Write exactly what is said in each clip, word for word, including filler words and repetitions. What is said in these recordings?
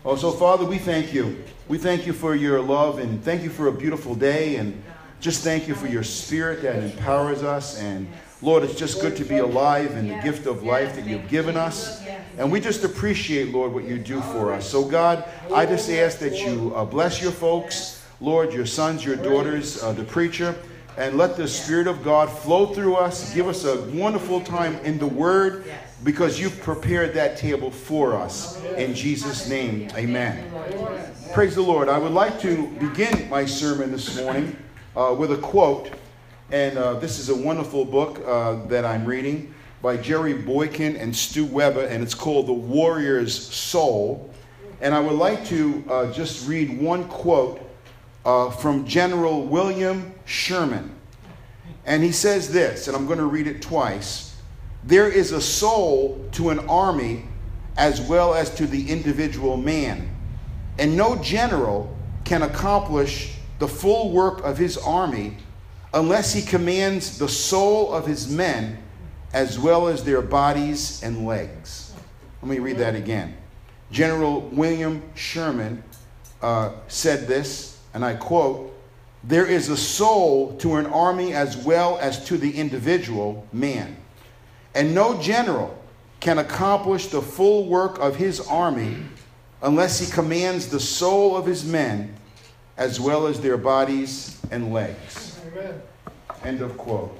Oh, so Father, we thank you. We thank you for your love, and thank you for a beautiful day, and just thank you for your spirit that empowers us. And Lord, it's just good to be alive and the gift of life that you've given us. And we just appreciate, Lord, what you do for us. So God, I just ask that you uh, bless your folks, Lord, your sons, your daughters, uh, the preacher, and let the Spirit of God flow through us. Give us a wonderful time in the Word, because you've prepared that table for us. In Jesus' name, amen. Praise the Lord. I would like to begin my sermon this morning uh, with a quote. And uh, this is a wonderful book uh, that I'm reading by Jerry Boykin and Stu Weber, and it's called The Warrior's Soul. And I would like to uh, just read one quote uh, from General William Sherman. And he says this, and I'm going to read it twice. There is a soul to an army as well as to the individual man, and no general can accomplish the full work of his army unless he commands the soul of his men as well as their bodies and legs. Let me read that again. General William Sherman uh, said this, and I quote, "There is a soul to an army as well as to the individual man, and no general can accomplish the full work of his army unless he commands the soul of his men as well as their bodies and legs." Amen. End of quote.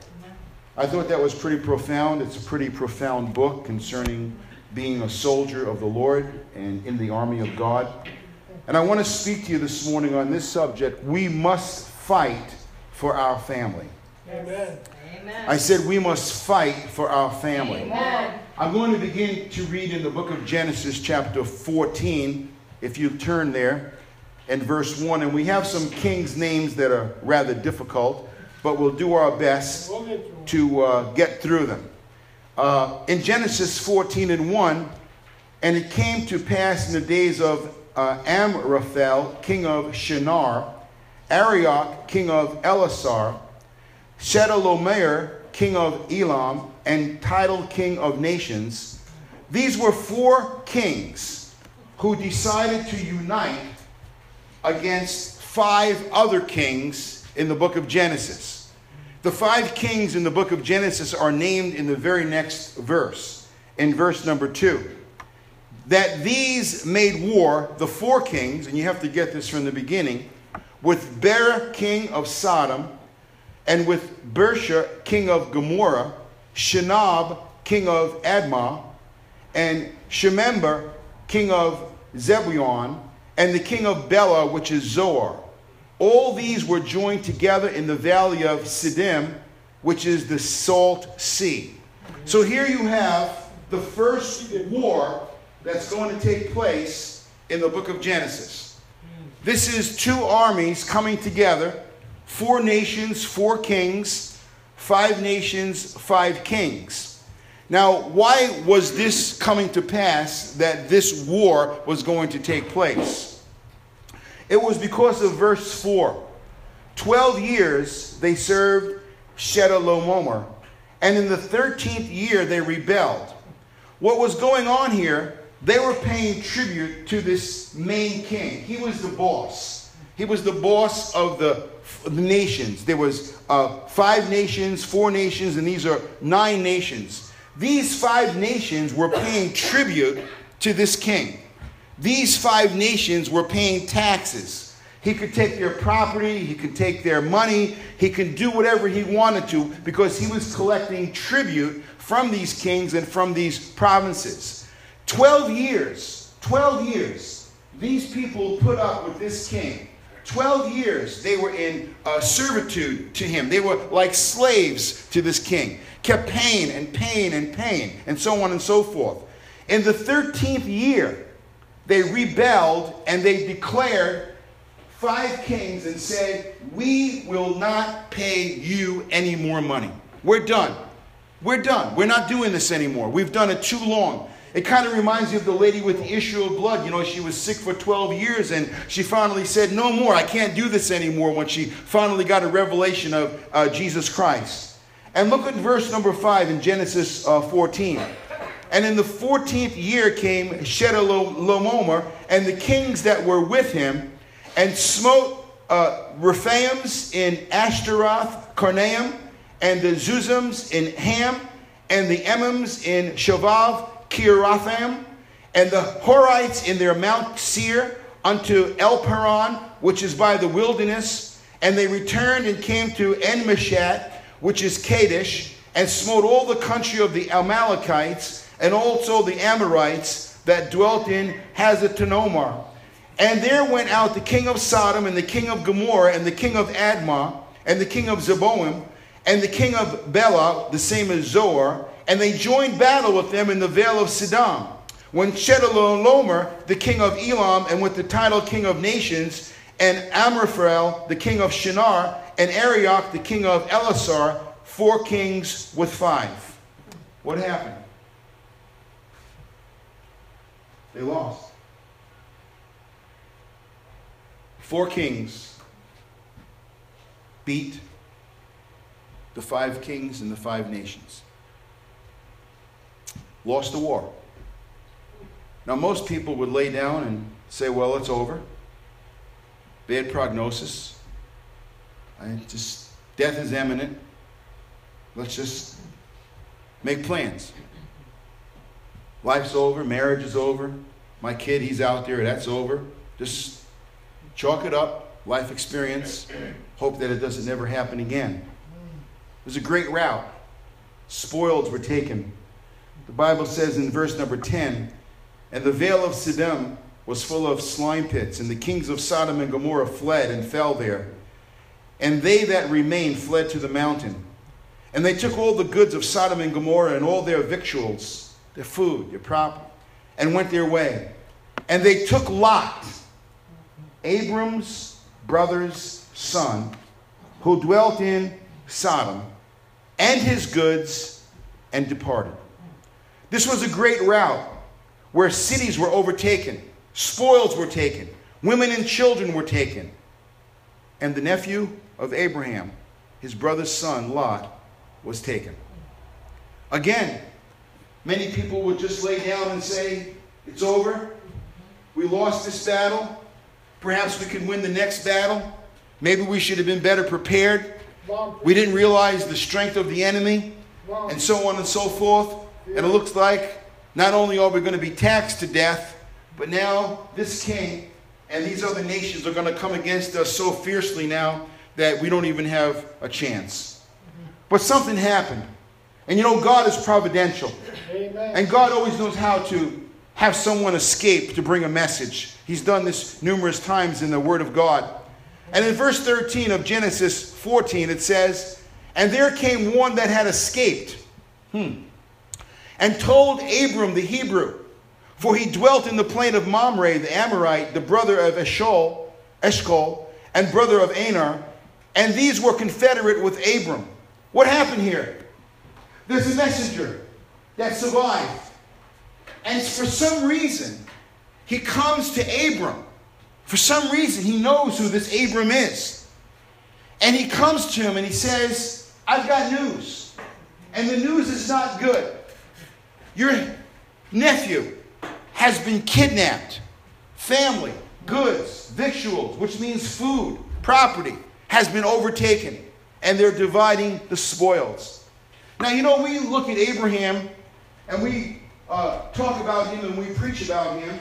I thought that was pretty profound. It's a pretty profound book concerning being a soldier of the Lord and in the army of God. And I want to speak to you this morning on this subject. We must fight for our family. Amen. I said we must fight for our family. Amen. I'm going to begin to read in the book of Genesis chapter fourteen, if you turn there, and verse one. And we have some kings' names that are rather difficult, but we'll do our best to uh, get through them. Uh, in Genesis fourteen and one, and it came to pass in the days of uh, Amraphel, king of Shinar, Arioch, king of Elasar, Chedorlaomer, king of Elam, and Tidal, king of nations. These were four kings who decided to unite against five other kings in the book of Genesis. The five kings in the book of Genesis are named in the very next verse, in verse number two. That these made war, the four kings, and you have to get this from the beginning, with Bera, king of Sodom, and with Bersha, king of Gomorrah, Shinab, king of Admah, and Shemember, king of Zebulun, and the king of Bela, which is Zoar. All these were joined together in the valley of Siddim, which is the Salt Sea. So here you have the first war that's going to take place in the book of Genesis. This is two armies coming together. Four nations, four kings, five nations, five kings. Now, why was this coming to pass, that this war was going to take place? It was because of verse four. Twelve years they served Chedorlaomer, and in the thirteenth year they rebelled. What was going on here, they were paying tribute to this main king. He was the boss. He was the boss of the the nations. There was uh, five nations, four nations, and these are nine nations. These five nations were paying tribute to this king. These five nations were paying taxes. He could take their property, he could take their money, he could do whatever he wanted to because he was collecting tribute from these kings and from these provinces. Twelve years, twelve years, these people put up with this king. Twelve years they were in uh, servitude to him. They were like slaves to this king. Kept paying and paying and paying and so on and so forth. In the thirteenth year, they rebelled and they declared five kings and said, "We will not pay you any more money. We're done. We're done. We're not doing this anymore. We've done it too long." It kind of reminds you of the lady with the issue of blood. You know, she was sick for twelve years and she finally said, "No more, I can't do this anymore," when she finally got a revelation of uh, Jesus Christ. And look at verse number five in Genesis uh, fourteen. And in the fourteenth year came Chedorlaomer and the kings that were with him, and smote uh, Rephaims in Ashtaroth Karnaim, and the Zuzims in Ham, and the Emims in Shovav Kiratham, and the Horites in their Mount Seir unto Elparan, which is by the wilderness. And they returned and came to Enmishat, which is Kadesh, and smote all the country of the Amalekites, and also the Amorites that dwelt in Hazatonomar. And there went out the king of Sodom, and the king of Gomorrah, and the king of Admah, and the king of Zeboim, and the king of Bela, the same as Zoar, and they joined battle with them in the vale of Siddim. When Chedorlaomer, the king of Elam, and with the title king of nations, and Amraphel, the king of Shinar, and Arioch, the king of Elasar, four kings with five. What happened? They lost. Four kings beat the five kings and the five nations. Lost the war. Now, most people would lay down and say, well, it's over. Bad prognosis. I just, death is imminent. Let's just make plans. Life's over. Marriage is over. My kid, he's out there. That's over. Just chalk it up. Life experience. Hope that it doesn't never happen again. It was a great rout. Spoils were taken. The Bible says in verse number ten, and the vale of Siddim was full of slime pits, and the kings of Sodom and Gomorrah fled and fell there. And they that remained fled to the mountain. And they took all the goods of Sodom and Gomorrah and all their victuals, their food, their property, and went their way. And they took Lot, Abram's brother's son, who dwelt in Sodom, and his goods, and departed. This was a great rout where cities were overtaken, spoils were taken, women and children were taken. And the nephew of Abraham, his brother's son, Lot, was taken. Again, many people would just lay down and say, it's over. We lost this battle. Perhaps we could win the next battle. Maybe we should have been better prepared. We didn't realize the strength of the enemy, and so on and so forth. And it looks like not only are we going to be taxed to death, but now this king and these other nations are going to come against us so fiercely now that we don't even have a chance. But something happened. And you know, God is providential. Amen. And God always knows how to have someone escape to bring a message. He's done this numerous times in the Word of God. And in verse thirteen of Genesis fourteen, it says, and there came one that had escaped, hmm, and told Abram the Hebrew, for he dwelt in the plain of Mamre, the Amorite, the brother of Eshcol, Eshcol, and brother of Anar, and these were confederate with Abram. What happened here? There's a messenger that survived. And for some reason, he comes to Abram. For some reason, he knows who this Abram is. And he comes to him and he says, I've got news. And the news is not good. Your nephew has been kidnapped. Family, goods, victuals, which means food, property, has been overtaken. And they're dividing the spoils. Now, you know, we look at Abraham and we uh, talk about him and we preach about him.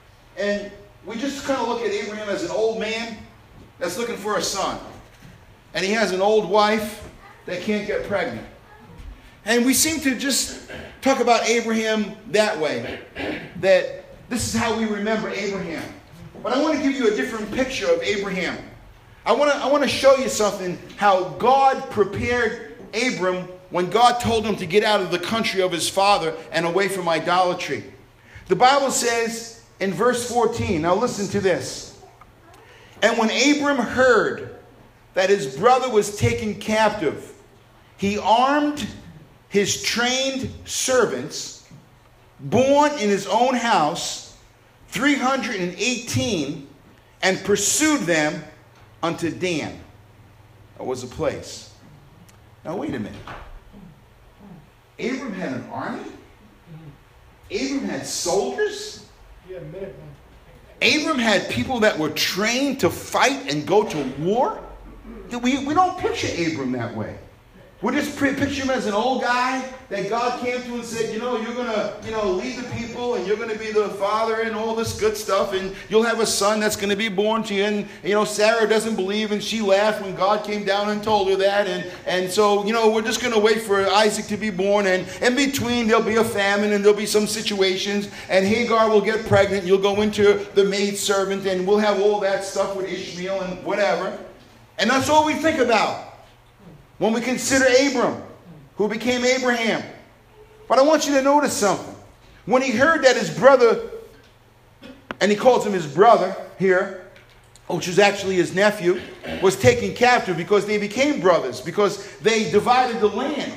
And we just kind of look at Abraham as an old man that's looking for a son. And he has an old wife that can't get pregnant. And we seem to just talk about Abraham that way. That this is how we remember Abraham. But I want to give you a different picture of Abraham. I want to, I want to show you something, how God prepared Abram when God told him to get out of the country of his father and away from idolatry. The Bible says in verse fourteen, now listen to this. And when Abram heard that his brother was taken captive, he armed his trained servants, born in his own house, three hundred eighteen, and pursued them unto Dan. That was a place. Now wait a minute. Abram had an army? Abram had soldiers? Abram had people that were trained to fight and go to war? We, we don't picture Abram that way. We just picture him as an old guy that God came to and said, you know, you're going to, you know, lead the people and you're going to be the father and all this good stuff and you'll have a son that's going to be born to you. And, you know, Sarah doesn't believe and she laughed when God came down and told her that. And, and so, you know, we're just going to wait for Isaac to be born. And in between, there'll be a famine and there'll be some situations. And Hagar will get pregnant. And you'll go into the maidservant and we'll have all that stuff with Ishmael and whatever. And that's all we think about when we consider Abram, who became Abraham. But I want you to notice something. When he heard that his brother, and he calls him his brother here, which is actually his nephew, was taken captive because they became brothers, because they divided the land.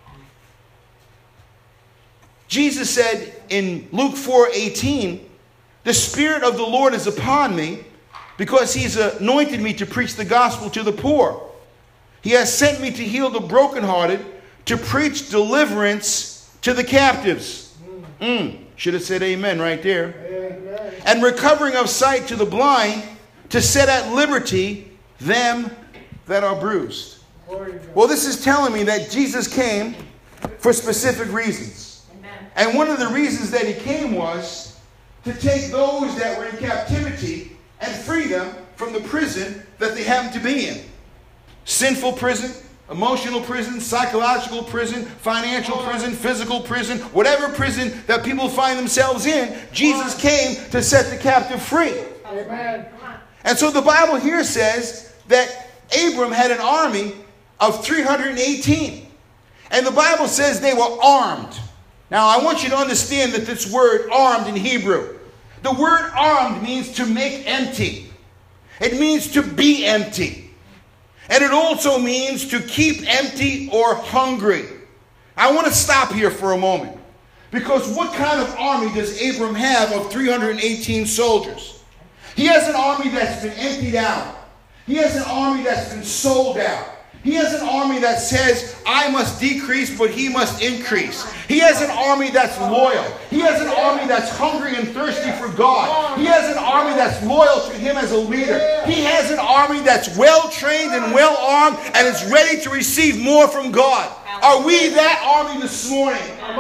Jesus said in Luke four eighteen, the Spirit of the Lord is upon me, because he's anointed me to preach the gospel to the poor. He has sent me to heal the brokenhearted, to preach deliverance to the captives. Mm, should have said amen right there. Amen. And recovering of sight to the blind, to set at liberty them that are bruised. Well, this is telling me that Jesus came for specific reasons. Amen. And one of the reasons that he came was to take those that were in captivity and free them from the prison that they happened to be in. Sinful prison, emotional prison, psychological prison, financial prison, physical prison, whatever prison that people find themselves in, Jesus came to set the captive free. Amen. And so the Bible here says that Abram had an army of three hundred eighteen. And the Bible says they were armed. Now I want you to understand that this word armed in Hebrew, the word armed means to make empty. It means to be empty. And it also means to keep empty or hungry. I want to stop here for a moment. Because what kind of army does Abram have of three hundred eighteen soldiers? He has an army that's been emptied out. He has an army that's been sold out. He has an army that says, I must decrease, but he must increase. He has an army that's loyal. He has an army that's hungry and thirsty for God. He has an army that's loyal to him as a leader. He has an army that's well-trained and well-armed and is ready to receive more from God. Are we that army this morning?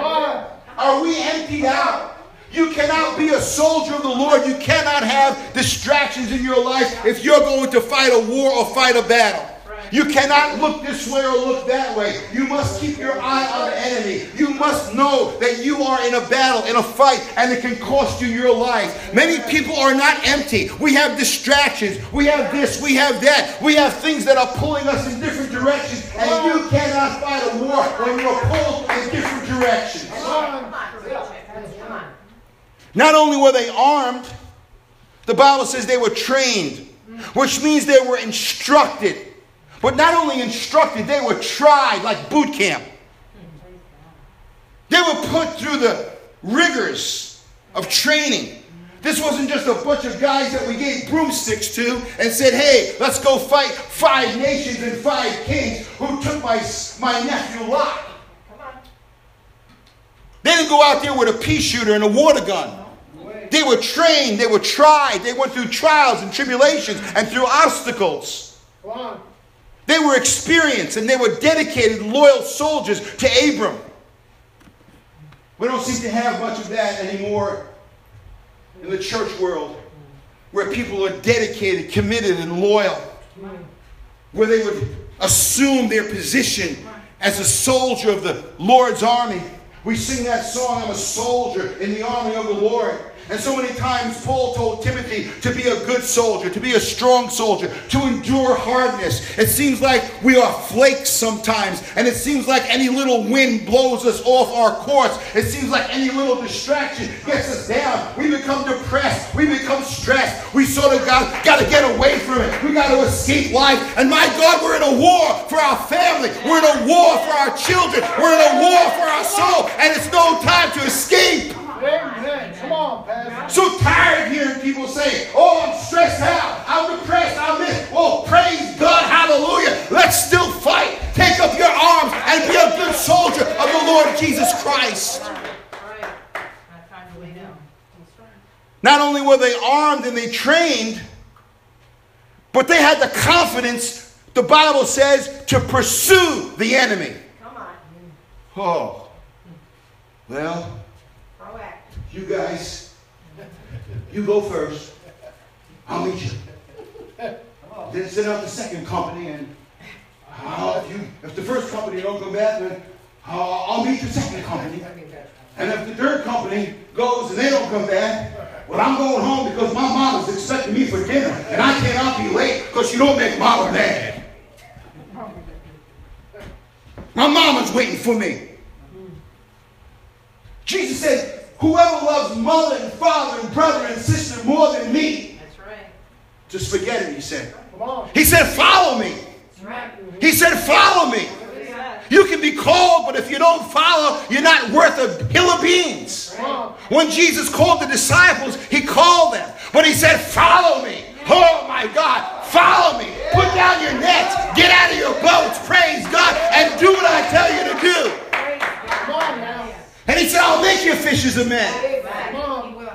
Are we emptied out? You cannot be a soldier of the Lord. You cannot have distractions in your life if you're going to fight a war or fight a battle. You cannot look this way or look that way. You must keep your eye on the enemy. You must know that you are in a battle, in a fight, and it can cost you your life. Many people are not empty. We have distractions. We have this. We have that. We have things that are pulling us in different directions. And you cannot fight a war when you are pulled in different directions. Not only were they armed, the Bible says they were trained, which means they were instructed. But not only instructed, they were tried like boot camp. They were put through the rigors of training. This wasn't just a bunch of guys that we gave broomsticks to and said, hey, let's go fight five nations and five kings who took my, my nephew Lot. They didn't go out there with a pea shooter and a water gun. They were trained, they were tried, they went through trials and tribulations and through obstacles. Come on. They were experienced and they were dedicated, loyal soldiers to Abram. We don't seem to have much of that anymore in the church world, where people are dedicated, committed, and loyal, where they would assume their position as a soldier of the Lord's army. We sing that song, I'm a soldier in the army of the Lord. And so many times Paul told Timothy to be a good soldier, to be a strong soldier, to endure hardness. It seems like we are flakes sometimes, and it seems like any little wind blows us off our course. It seems like any little distraction gets us down. We become depressed. We become stressed. We sort of got, got to get away from it. We got to escape life. And my God, we're in a war for our family. We're in a war for our children. We're in a war for our soul, and it's no time to escape. Amen. Come on, Pastor. So tired of hearing people say, oh, I'm stressed out. I'm depressed. I'm this. Oh, praise God. Hallelujah. Let's still fight. Take up your arms and be a good soldier of the Lord Jesus Christ. were they armed and they trained, but they had the confidence, the Bible says, to pursue the enemy. Come on. Oh, well, Proactive. you guys, you go first. I'll meet you. Then send out the second company, and uh, if, you, if the first company don't come back, then uh, I'll meet the second company. And if the third company goes and they don't come back, well, I'm going home because my mama's expecting me for dinner, and I cannot be late because you don't make mama mad. My mama's waiting for me. Jesus said, whoever loves mother and father and brother and sister more than me, That's right. just forget it, he said. Come on. He said, follow me. That's right. He said, follow me. You can be called, but if you don't follow, you're not worth a hill of beans. Come on. When Jesus called the disciples, he called them. But he said, follow me. Oh my God, follow me. Put down your nets. Get out of your boats. Praise God. And do what I tell you to do. Come on now. And he said, I'll make you fishers of men. Come on. He will.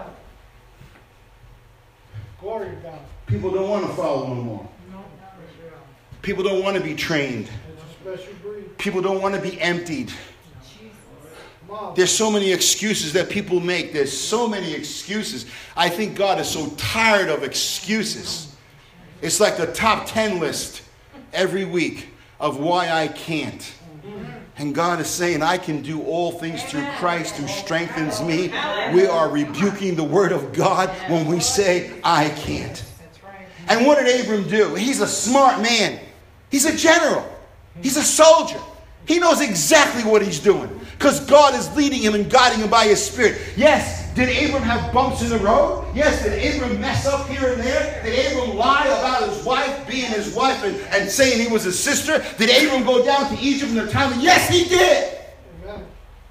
Glory to God. People don't want to follow no more. People don't want to be trained. It's a special breed. People don't want to be emptied. Come on. There's so many excuses that people make. There's so many excuses. I think God is so tired of excuses. It's like the top ten list every week of why I can't. And God is saying, I can do all things through Christ who strengthens me. We are rebuking the word of God when we say, I can't. That's right. And what did Abram do? He's a smart man. He's a general. He's a soldier. He knows exactly what he's doing because God is leading him and guiding him by his Spirit. Yes, did Abram have bumps in the road? Yes, did Abram mess up here and there? Did Abram lie about his wife being his wife and, and saying he was his sister? Did Abram go down to Egypt in the time? Yes, he did. Amen.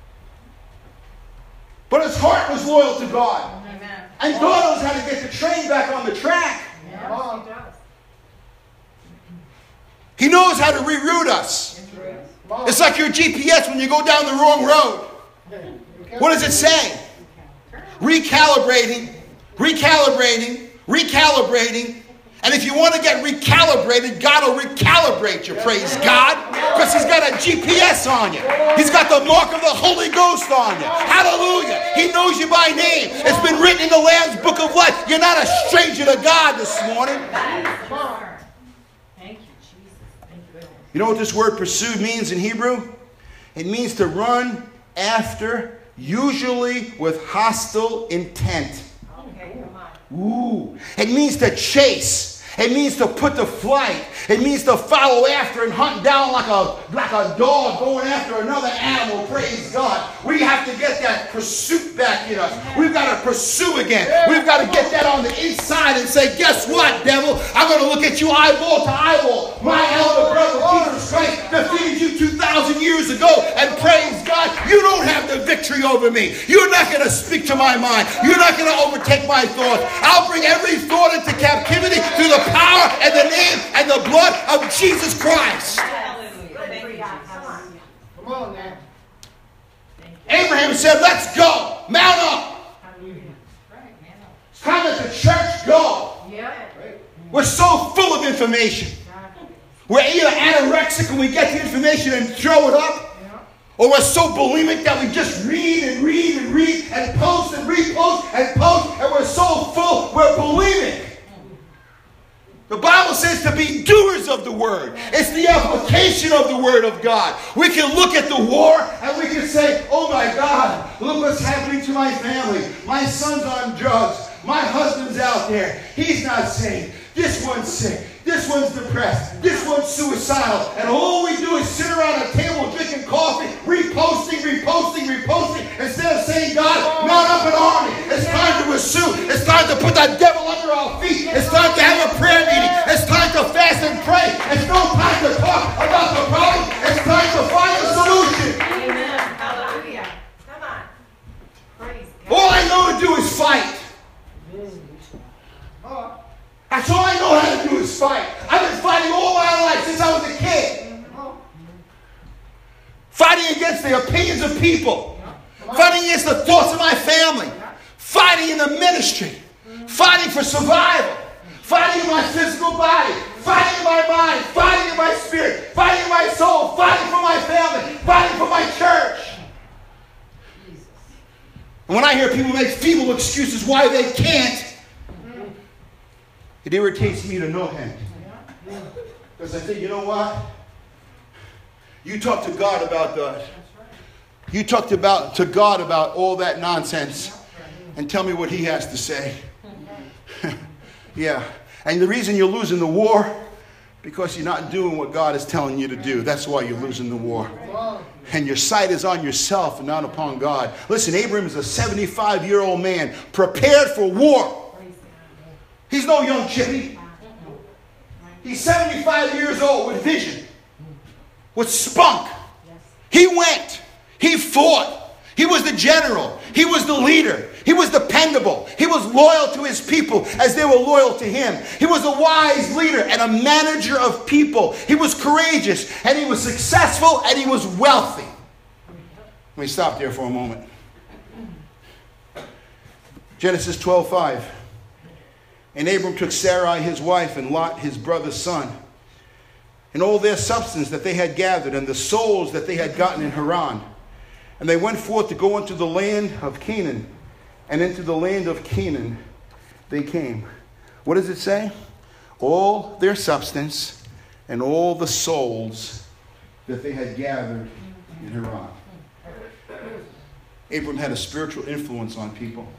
But his heart was loyal to God. Amen. And God knows how to get the train back on the track. Yes, Come on. he does. He knows how to reroute us. Come on. It's like your G P S when you go down the wrong road. What does it say? Recalibrating, recalibrating, recalibrating. And if you want to get recalibrated, God will recalibrate you, praise God. Because he's got a G P S on you. He's got the mark of the Holy Ghost on you. Hallelujah. He knows you by name. It's been written in the Lamb's Book of Life. You're not a stranger to God this morning. Come on. Thank you, Jesus. Thank you. You know what this word pursue means in Hebrew? It means to run after, usually with hostile intent. Okay, come on. Ooh. It means to chase. It means to put to flight. It means to follow after and hunt down like a, like a dog going after another animal. Praise God. We have to get that pursuit back in us. We've got to pursue again. We've got to get that on the inside and say, guess what, devil? I'm going to look at you eyeball to eyeball. My elder brother, Jesus Christ, defeated you two thousand years ago. And praise God, you don't have the victory over me. You're not going to speak to my mind. You're not going to overtake my thoughts. I'll bring every thought into captivity through the power and the name and the blood of Jesus Christ. Hallelujah. Thank you, Jesus. Come on. Come on now. Abraham said, let's go. Mount up. Hallelujah. Right, man. It's time that the church go. Yeah. We're so full of information. We're either anorexic and we get the information and throw it up, or we're so bulimic that we just read and read and read and post and repost and post, and we're so full, we're bulimic. The Bible says to be doers of the word. It's the application of the word of God. We can look at the war and we can say, oh my God, look what's happening to my family. My son's on drugs. My husband's out there. He's not saved. This one's sick. This one's depressed. This one's suicidal. And all we do is sit around a table drinking coffee, reposting, reposting, reposting, instead of saying, God, mount up an army. It's time to pursue. It's time to put that devil under our feet. It's time to have a prayer meeting. It's time to fast and pray. It's no time to talk about the problem. It's time to find a solution. Amen. Hallelujah. Come on. Praise God. All I know to do is fight. That's all I know how to do is fight. I've been fighting all my life since I was a kid. Fighting against the opinions of people. Fighting against the thoughts of my family. Fighting in the ministry. fighting for survival, fighting in my physical body, fighting in my mind, fighting in my spirit, fighting in my soul, fighting for my family, fighting for my church. And when I hear people make feeble excuses why they can't, it irritates me to no end. Because I think, you know what? You talk to God about that. You talk to, about, to God about all that nonsense and tell me what he has to say. Yeah. And the reason you're losing the war, because you're not doing what God is telling you to do. That's why you're losing the war. And your sight is on yourself and not upon God. Listen, Abram is a seventy-five-year-old man prepared for war. He's no young chippy. He's seventy-five years old with vision, with spunk. He went. He fought. He was the general. He was the leader. He was dependable. He was loyal to his people as they were loyal to him. He was a wise leader and a manager of people. He was courageous and he was successful and he was wealthy. Let me stop there for a moment. Genesis twelve five. And Abram took Sarai his wife and Lot his brother's son, and all their substance that they had gathered, and the souls that they had gotten in Haran. And they went forth to go into the land of Canaan, and into the land of Canaan they came. What does it say? All their substance and all the souls that they had gathered in Haran. Abram had a spiritual influence on people.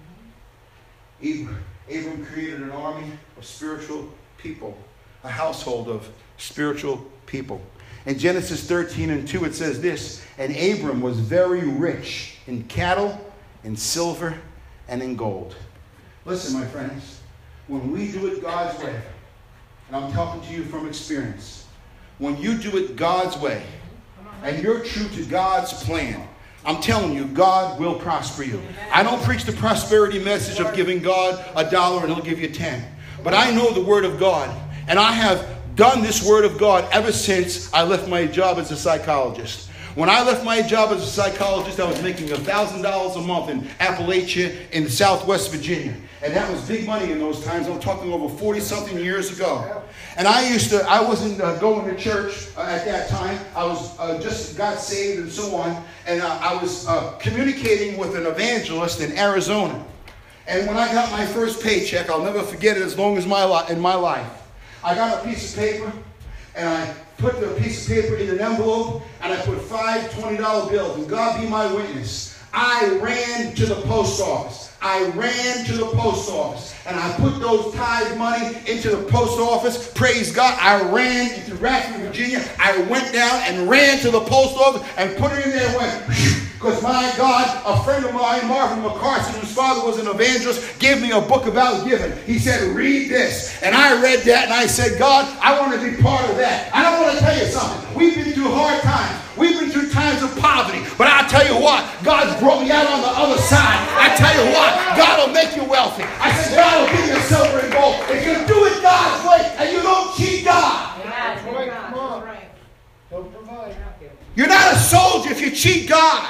Abram, Abram created an army of spiritual people, a household of spiritual people. In Genesis thirteen and two, it says this, and Abram was very rich in cattle, in silver, and in gold. Listen, my friends, when we do it God's way, and I'm talking to you from experience, when you do it God's way, and you're true to God's plan, I'm telling you, God will prosper you. I don't preach the prosperity message of giving God a dollar and he'll give you ten. But I know the word of God, and I have done this word of God ever since I left my job as a psychologist. When I left my job as a psychologist, I was making one thousand dollars a month in Appalachia in Southwest Virginia. And that was big money in those times. I'm talking over forty-something years ago. And I used to, I wasn't uh, going to church uh, at that time. I was uh, just got saved and so on. And uh, I was uh, communicating with an evangelist in Arizona. And when I got my first paycheck, I'll never forget it as long as my li- in my life. I got a piece of paper, and I put the piece of paper in an envelope, and I put five twenty dollar bills. And God be my witness, I ran to the post office. I ran to the post office, and I put those tithe money into the post office. Praise God. I ran into Radford, Virginia. I went down and ran to the post office and put it in there and went, because my God, a friend of mine, Marvin McCarthy, whose father was an evangelist, gave me a book about giving. He said, read this. And I read that, and I said, God, I want to be part of that. I don't want to tell you something. We've been through hard times. We've been through times of poverty. But I'll tell you what, God's brought me out on the other side. I tell you what, God will make you wealthy. I said, God will give you silver and gold. If you do it God's way and you don't cheat God. That's right. Come on. Don't provide. You're not a soldier if you cheat God.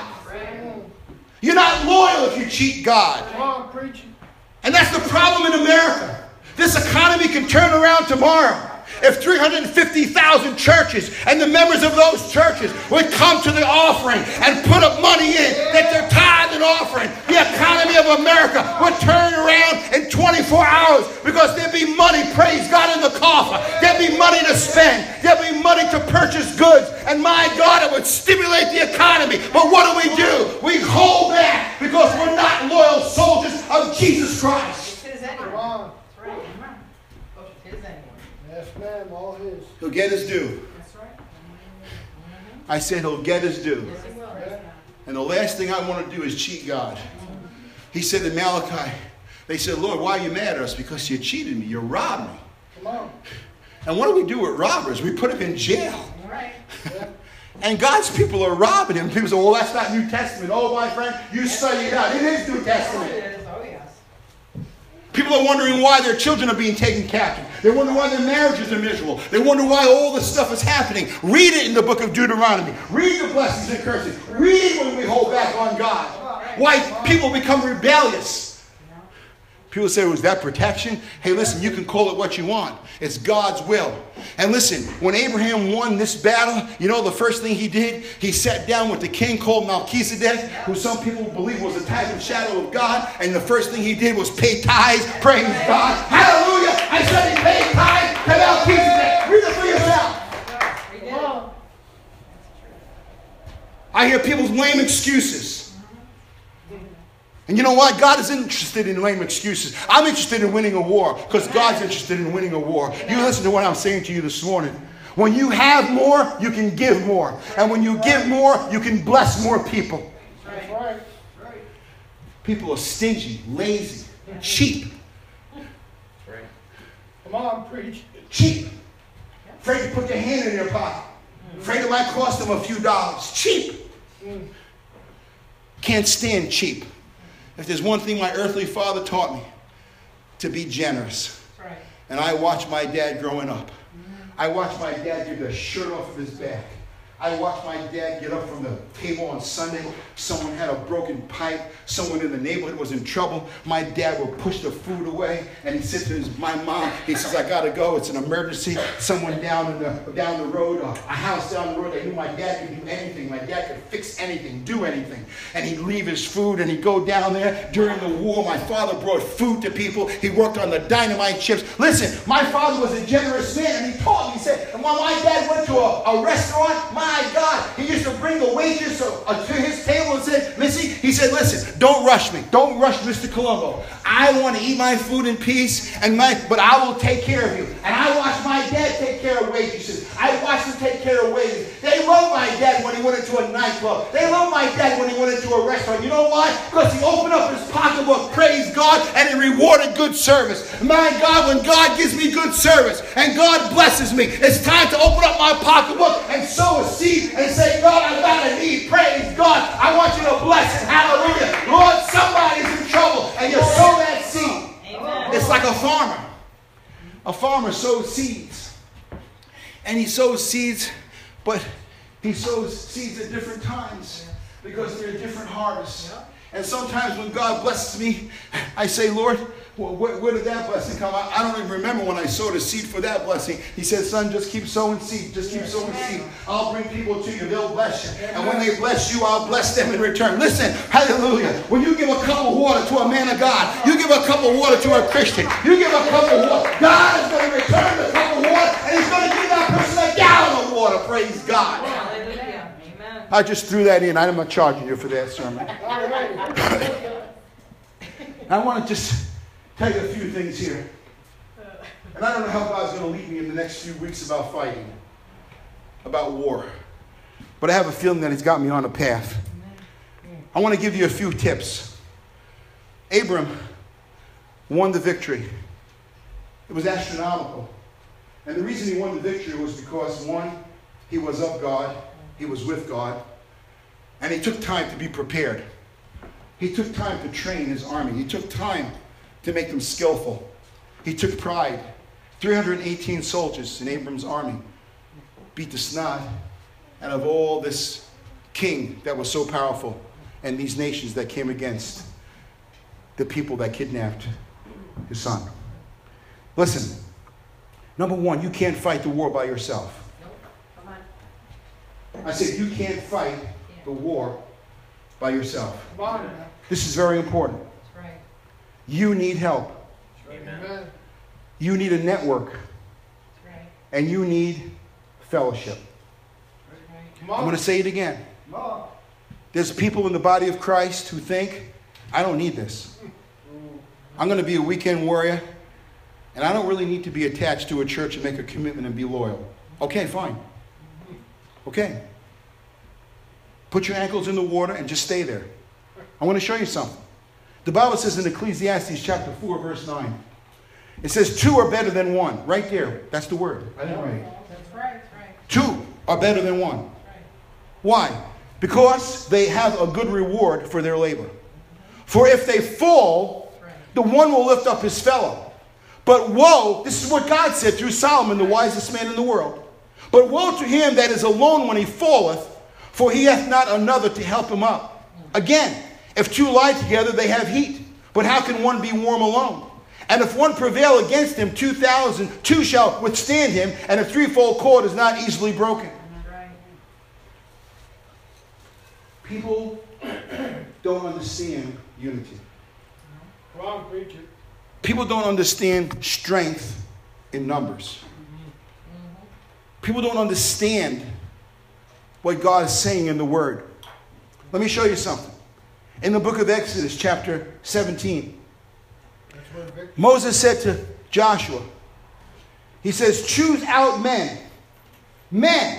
You're not loyal if you cheat God. Come on, preaching. And that's the problem in America. This economy can turn around tomorrow. If three hundred fifty thousand churches and the members of those churches would come to the offering and put up money in, that their tithe and offering, the economy of America would turn around in twenty-four hours, because there'd be money, praise God, in the coffer. There'd be money to spend. There'd be money to purchase goods. And my God, it would stimulate the economy. But what do we do? We hold back because we're not loyal soldiers of Jesus Christ. Come on. Yes, ma'am, all his. He'll get his due. That's right. I said he'll get his due. Yes, he will. And the last thing I want to do is cheat God. He said in Malachi, they said, Lord, why are you mad at us? Because you cheated me. You robbed me. Come on. And what do we do with robbers? We put them in jail. All right. Yeah. And God's people are robbing him. People say, well, that's not New Testament. Oh, my friend, you study it out. It is New Testament. Oh, yes. People are wondering why their children are being taken captive. They wonder why their marriages are miserable. They wonder why all this stuff is happening. Read it in the book of Deuteronomy. Read the blessings and curses. Read when we hold back on God. Why people become rebellious. People say, was that protection? Hey, listen, you can call it what you want. It's God's will. And listen, when Abraham won this battle, you know the first thing he did? He sat down with the king called Melchizedek, who some people believe was a type and shadow of God. And the first thing he did was pay tithes. Praise God. Hallelujah. I said he paid tithes to Melchizedek. Read it for yourself. I hear people's lame excuses. And you know what? God is interested in lame excuses. I'm interested in winning a war because God's interested in winning a war. You listen to what I'm saying to you this morning. When you have more, you can give more. And when you give more, you can bless more people. That's right. People are stingy, lazy, cheap. Come on, preach. Cheap. Afraid to put their hand in their pocket. Afraid it might cost them a few dollars. Cheap. Can't stand cheap. If there's one thing my earthly father taught me, to be generous. Right. And I watched my dad growing up. I watched my dad get the shirt off of his back. I watched my dad get up from the table on Sunday. Someone had a broken pipe. Someone in the neighborhood was in trouble. My dad would push the food away, and he'd say to his, my mom, he says, I got to go. It's an emergency. Someone down in the down the road, a, a house down the road. They knew my dad could do anything. My dad could fix anything, do anything. And he'd leave his food, and he'd go down there. During the war, my father brought food to people. He worked on the dynamite ships. Listen, my father was a generous man, and he taught me, he said, and when my dad went to a, a restaurant, my My God, he used to bring the waitress to, uh, to his table and said, Missy, he said, listen, don't rush me. Don't rush Mister Colombo. I want to eat my food in peace, and my, but I will take care of you. And I watched my dad take care of waitresses. I watched him take care of waiters. They loved my dad when he went into a nightclub. They loved my dad when he went into a restaurant. You know why? Because he opened up his pocketbook, praise God, and he rewarded good service. My God, when God gives me good service and God blesses me, it's time to open up my pocketbook and sow a seed and say, God, I've got a need. Praise God. I want you to bless it. Hallelujah. Lord, somebody's in trouble, and you sow that seed. Amen. It's like a farmer. A farmer sows seeds. And he sows seeds, but he sows seeds at different times because they're different harvests. And sometimes when God blesses me, I say, Lord, well, where, where did that blessing come? I, I don't even remember when I sowed a seed for that blessing. He said, son, just keep sowing seed. Just keep sowing seed. I'll bring people to you. They'll bless you. And when they bless you, I'll bless them in return. Listen, hallelujah. When you give a cup of water to a man of God, you give a cup of water to a Christian, you give a cup of water, God is going to return the cup of water, and he's going to give that person a gallon of water. Praise God. Hallelujah. Amen. I just threw that in. I'm not charging you for that sermon. I want to just tell you a few things here. And I don't know how God's going to lead me in the next few weeks about fighting, about war. But I have a feeling that he's got me on a path. I want to give you a few tips. Abram won the victory. It was astronomical. And the reason he won the victory was because, one, he was of God. He was with God. And he took time to be prepared. He took time to train his army. He took time to make them skillful. He took pride. three hundred eighteen soldiers in Abram's army beat the snot out of all this king that was so powerful and these nations that came against the people that kidnapped his son. Listen, number one, you can't fight the war by yourself. Come on. I said you can't fight the war by yourself. Come on now. This is very important. That's right. You need help. Amen. You need a network. That's right. And you need fellowship. That's right. Come I'm on. going to say it again. Come on. There's people in the body of Christ who think, I don't need this. I'm going to be a weekend warrior, and I don't really need to be attached to a church and make a commitment and be loyal. Okay, fine. Okay. Put your ankles in the water and just stay there. I want to show you something. The Bible says in Ecclesiastes chapter four, verse nine, it says two are better than one. Right there. That's the word. I didn't write. That's right. That's right. Two are better than one. That's right. Why? Because they have a good reward for their labor. For if they fall, the one will lift up his fellow. But woe, this is what God said through Solomon, the wisest man in the world. But woe to him that is alone when he falleth, for he hath not another to help him up. Again, if two lie together, they have heat. But how can one be warm alone? And if one prevail against him, two thousand, two shall withstand him, and a threefold cord is not easily broken. People don't understand unity. Come on, preacher. People don't understand strength in numbers. People don't understand what God is saying in the Word. Let me show you something. In the book of Exodus, chapter seventeen, Moses said to Joshua, he says, choose out men, men,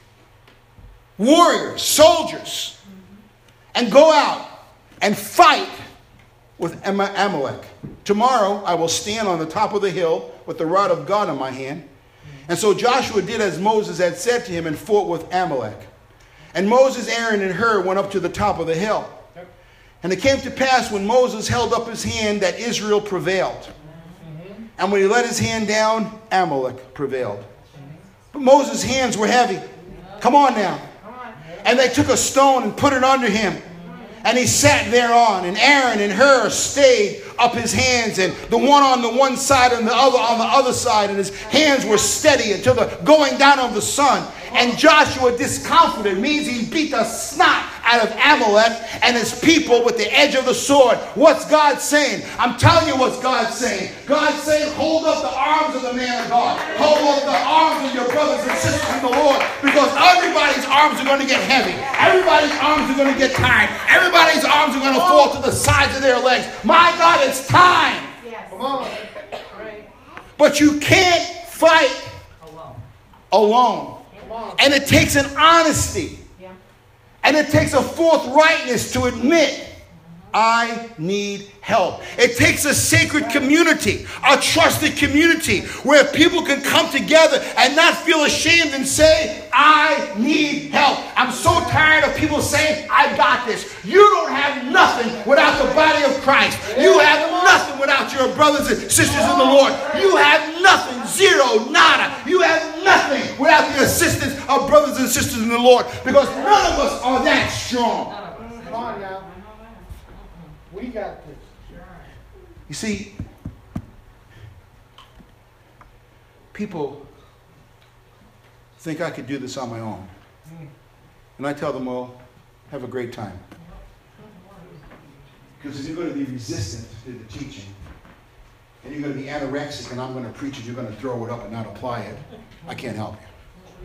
warriors, soldiers, and go out and fight with Amalek. Tomorrow I will stand on the top of the hill with the rod of God in my hand. And so Joshua did as Moses had said to him and fought with Amalek. And Moses, Aaron, and Hur went up to the top of the hill. And it came to pass when Moses held up his hand that Israel prevailed. And when he let his hand down, Amalek prevailed. But Moses' hands were heavy. Come on now. And they took a stone and put it under him. And he sat thereon. And Aaron and Hur stayed up his hands, and the one on the one side and the other on the other side. And his hands were steady until the going down of the sun. And Joshua, discomfited, means he beat the snot out of Amalek and his people with the edge of the sword. What's God saying? I'm telling you what's God saying. God's saying, hold up the arms of the man of God. Hold up the arms of your brothers and sisters in the Lord. Because everybody's arms are going to get heavy. Everybody's arms are going to get tired. Everybody's arms are going to fall to the sides of their legs. My God, it's time. Yes. Come on. But you can't fight Alone. alone. Come on. And it takes an honesty. Yeah. And it takes a forthrightness to admit, I need help. It takes a sacred community, a trusted community, where people can come together and not feel ashamed and say, I need help. I'm so tired of people saying, I got this. You don't have nothing without the body of Christ. You have nothing without your brothers and sisters in the Lord. You have nothing, zero, nada. You have nothing without the assistance of brothers and sisters in the Lord, because none of us are that strong. Come on now. We got this. You see, people think I could do this on my own. And I tell them, well, have a great time. Because if you're going to be resistant to the teaching, and you're going to be anorexic, and I'm going to preach it, you're going to throw it up and not apply it, I can't help you.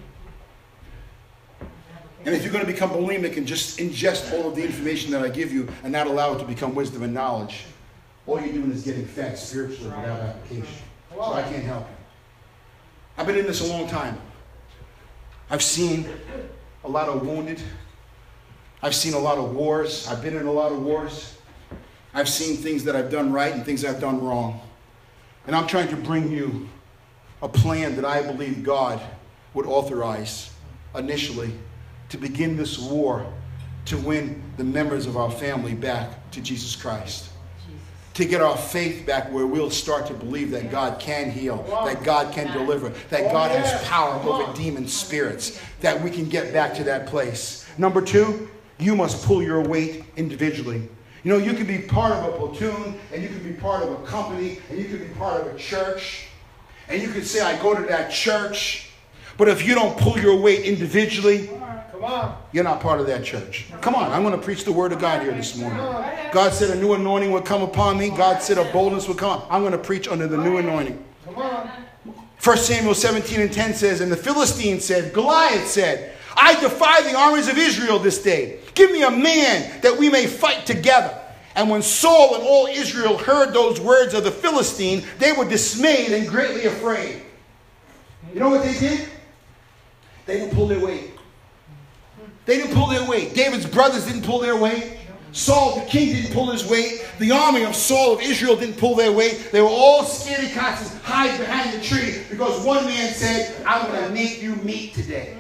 And if you're going to become bulimic and just ingest all of the information that I give you and not allow it to become wisdom and knowledge, all you're doing is getting fed spiritually without application. So I can't help you. I've been in this a long time. I've seen a lot of wounded. I've seen a lot of wars. I've been in a lot of wars. I've seen things that I've done right and things I've done wrong. And I'm trying to bring you a plan that I believe God would authorize initially to begin this war to win the members of our family back to Jesus Christ. To get our faith back where we'll start to believe that God can heal, that God can deliver, that God has power over demon spirits, that we can get back to that place. Number two, you must pull your weight individually. You know, you can be part of a platoon, and you can be part of a company, and you can be part of a church, and you can say, I go to that church, but if you don't pull your weight individually, Come on. you're not part of that church. Come on, I'm going to preach the word of God here this morning. God said a new anointing would come upon me. God said a boldness would come. I'm going to preach under the new anointing. Come on. First Samuel seventeen and ten says, and the Philistines said, Goliath said, I defy the armies of Israel this day. Give me a man that we may fight together. And when Saul and all Israel heard those words of the Philistine, they were dismayed and greatly afraid. You know what they did? They didn't pull their weight. They didn't pull their weight. David's brothers didn't pull their weight. Saul, the king, didn't pull his weight. The army of Saul of Israel didn't pull their weight. They were all scaredy cats and hide behind the tree because one man said, I'm going to make you meat today.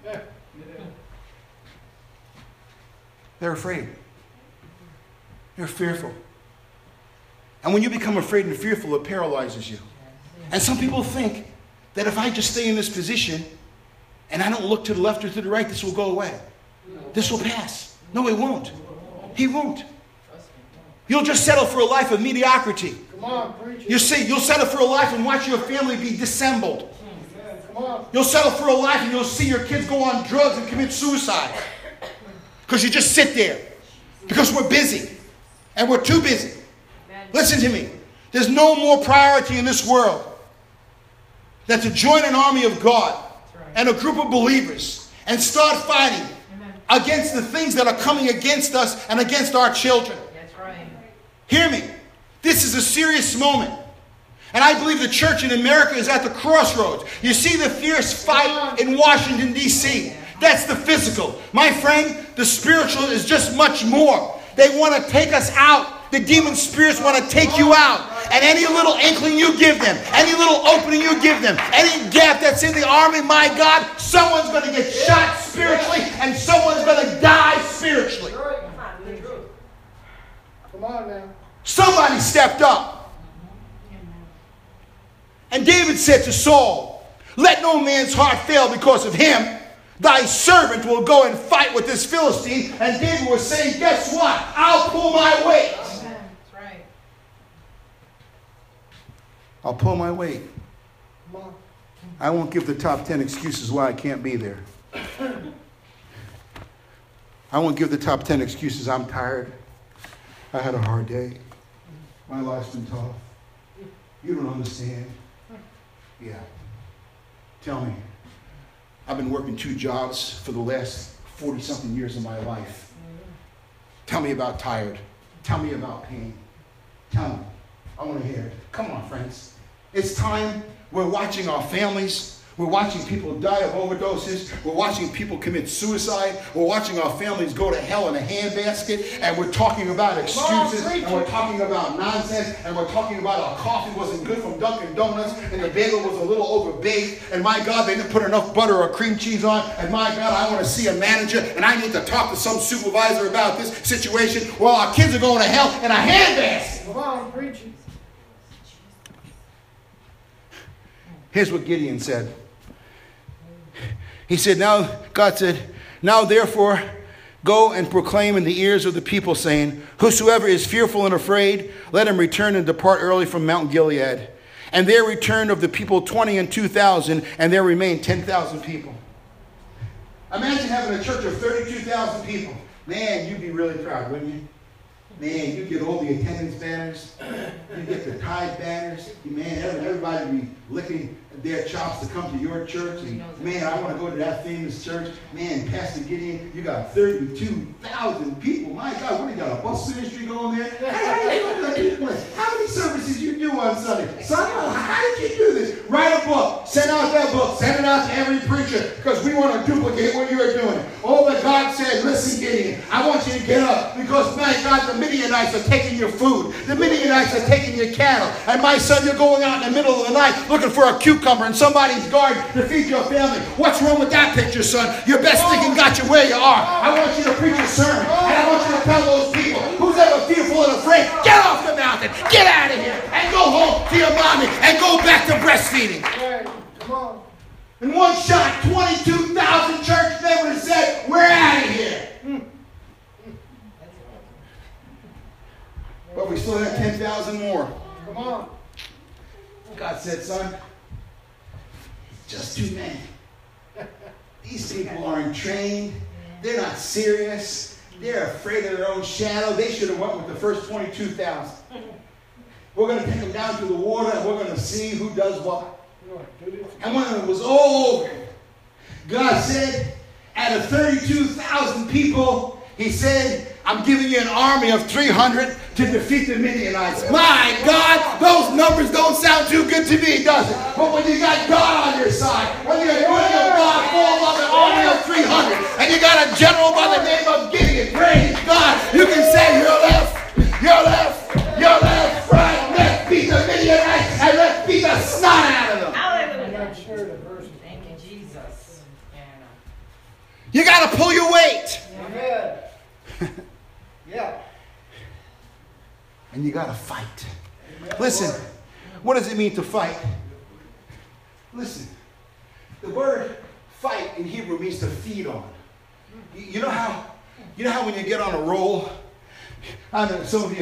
They're afraid. They're fearful. And when you become afraid and fearful, it paralyzes you. And some people think that if I just stay in this position and I don't look to the left or to the right, this will go away. This will pass. No, it won't. He won't. You'll just settle for a life of mediocrity. Come on, preach it. You see, you'll settle for a life and watch your family be dissembled. Come on. You'll settle for a life and you'll see your kids go on drugs and commit suicide. Because you just sit there. Because we're busy. And we're too busy. Listen to me. There's no more priority in this world than to join an army of God and a group of believers and start fighting against the things that are coming against us and against our children. That's right. Hear me. This is a serious moment. And I believe the church in America is at the crossroads. You see the fierce fight in Washington, D C That's the physical. My friend, the spiritual is just much more. They want to take us out. The demon spirits want to take you out. And any little inkling you give them, any little opening you give them, any gap that's in the army, my God, someone's going to get shot spiritually and someone's going to die spiritually. Come on now. Somebody stepped up. And David said to Saul, let no man's heart fail because of him. Thy servant will go and fight with this Philistine. And David was saying, guess what? I'll pull my weight. That's right. I'll pull my weight. Come on. I won't give the top ten excuses why I can't be there. I won't give the top ten excuses. I'm tired. I had a hard day. My life's been tough. You don't understand. Yeah. Tell me. I've been working two jobs for the last forty-something years of my life. Tell me about tired. Tell me about pain. Tell me. I want to hear it. Come on, friends. It's time. We're watching our families. We're watching people die of overdoses. We're watching people commit suicide. We're watching our families go to hell in a handbasket. And we're talking about excuses. And we're talking about nonsense. And we're talking about our coffee wasn't good from Dunkin' Donuts. And the bagel was a little overbaked. And my God, they didn't put enough butter or cream cheese on. And my God, I want to see a manager. And I need to talk to some supervisor about this situation. While our kids are going to hell in a handbasket. Come on, preach it. Here's what Gideon said. He said, now, God said, now therefore go and proclaim in the ears of the people, saying, whosoever is fearful and afraid, let him return and depart early from Mount Gilead. And there returned of the people twenty and two thousand, and there remained ten thousand people. Imagine having a church of thirty-two thousand people. Man, you'd be really proud, wouldn't you? Man, you get all the attendance banners. You get the tithe banners. Man, everybody would be licking their chops to come to your church. And man, I want to go to that famous church. Man, Pastor Gideon, you got thirty-two thousand people. My God, what, you got a bus ministry going there? Hey, how, you doing? How many services you do on Sunday? Son, how did you do this? Write a book. Send out that book. Send it out to every preacher because we want to duplicate what you're doing. Oh, but God said, listen, Gideon, I want you to get up because, my God, the Midianites are taking your food. The Midianites are taking your cattle. And my son, you're going out in the middle of the night looking for a cucumber in somebody's garden to feed your family. What's wrong with that picture, son? Your best thinking got you where you are. I want you to preach a sermon. And I want you to tell those people, who's ever fearful and afraid, get off the mountain, get out of here, and go home to your mommy, and go back to breastfeeding. Hey, come on. In one shot, twenty-two thousand church members said, we're out of here. But we still have ten thousand more. Come on. God said, son, just too many. These people aren't trained. They're not serious. They're afraid of their own shadow. They should have went with the first twenty-two thousand. We're going to take them down to the water and we're going to see who does what. And when it was all over, God said, out of thirty-two thousand people, he said, I'm giving you an army of three hundred to defeat the Midianites. My God, those numbers don't sound too good to me, does it? But when you got God on your side, when you're doing a God full of an army of three hundred, and you got a general by the name of Gideon, praise God, you can say, your left, your left, your left, right, let's beat the Midianites, and let's beat the snot out of them. Hallelujah. Thank you, Jesus. You got to pull your weight. Amen. Yeah. And you got to fight. Listen, what does it mean to fight? Listen, the word fight in Hebrew means to feed on. You, you know how, you know how when you get on a roll, I know some of you,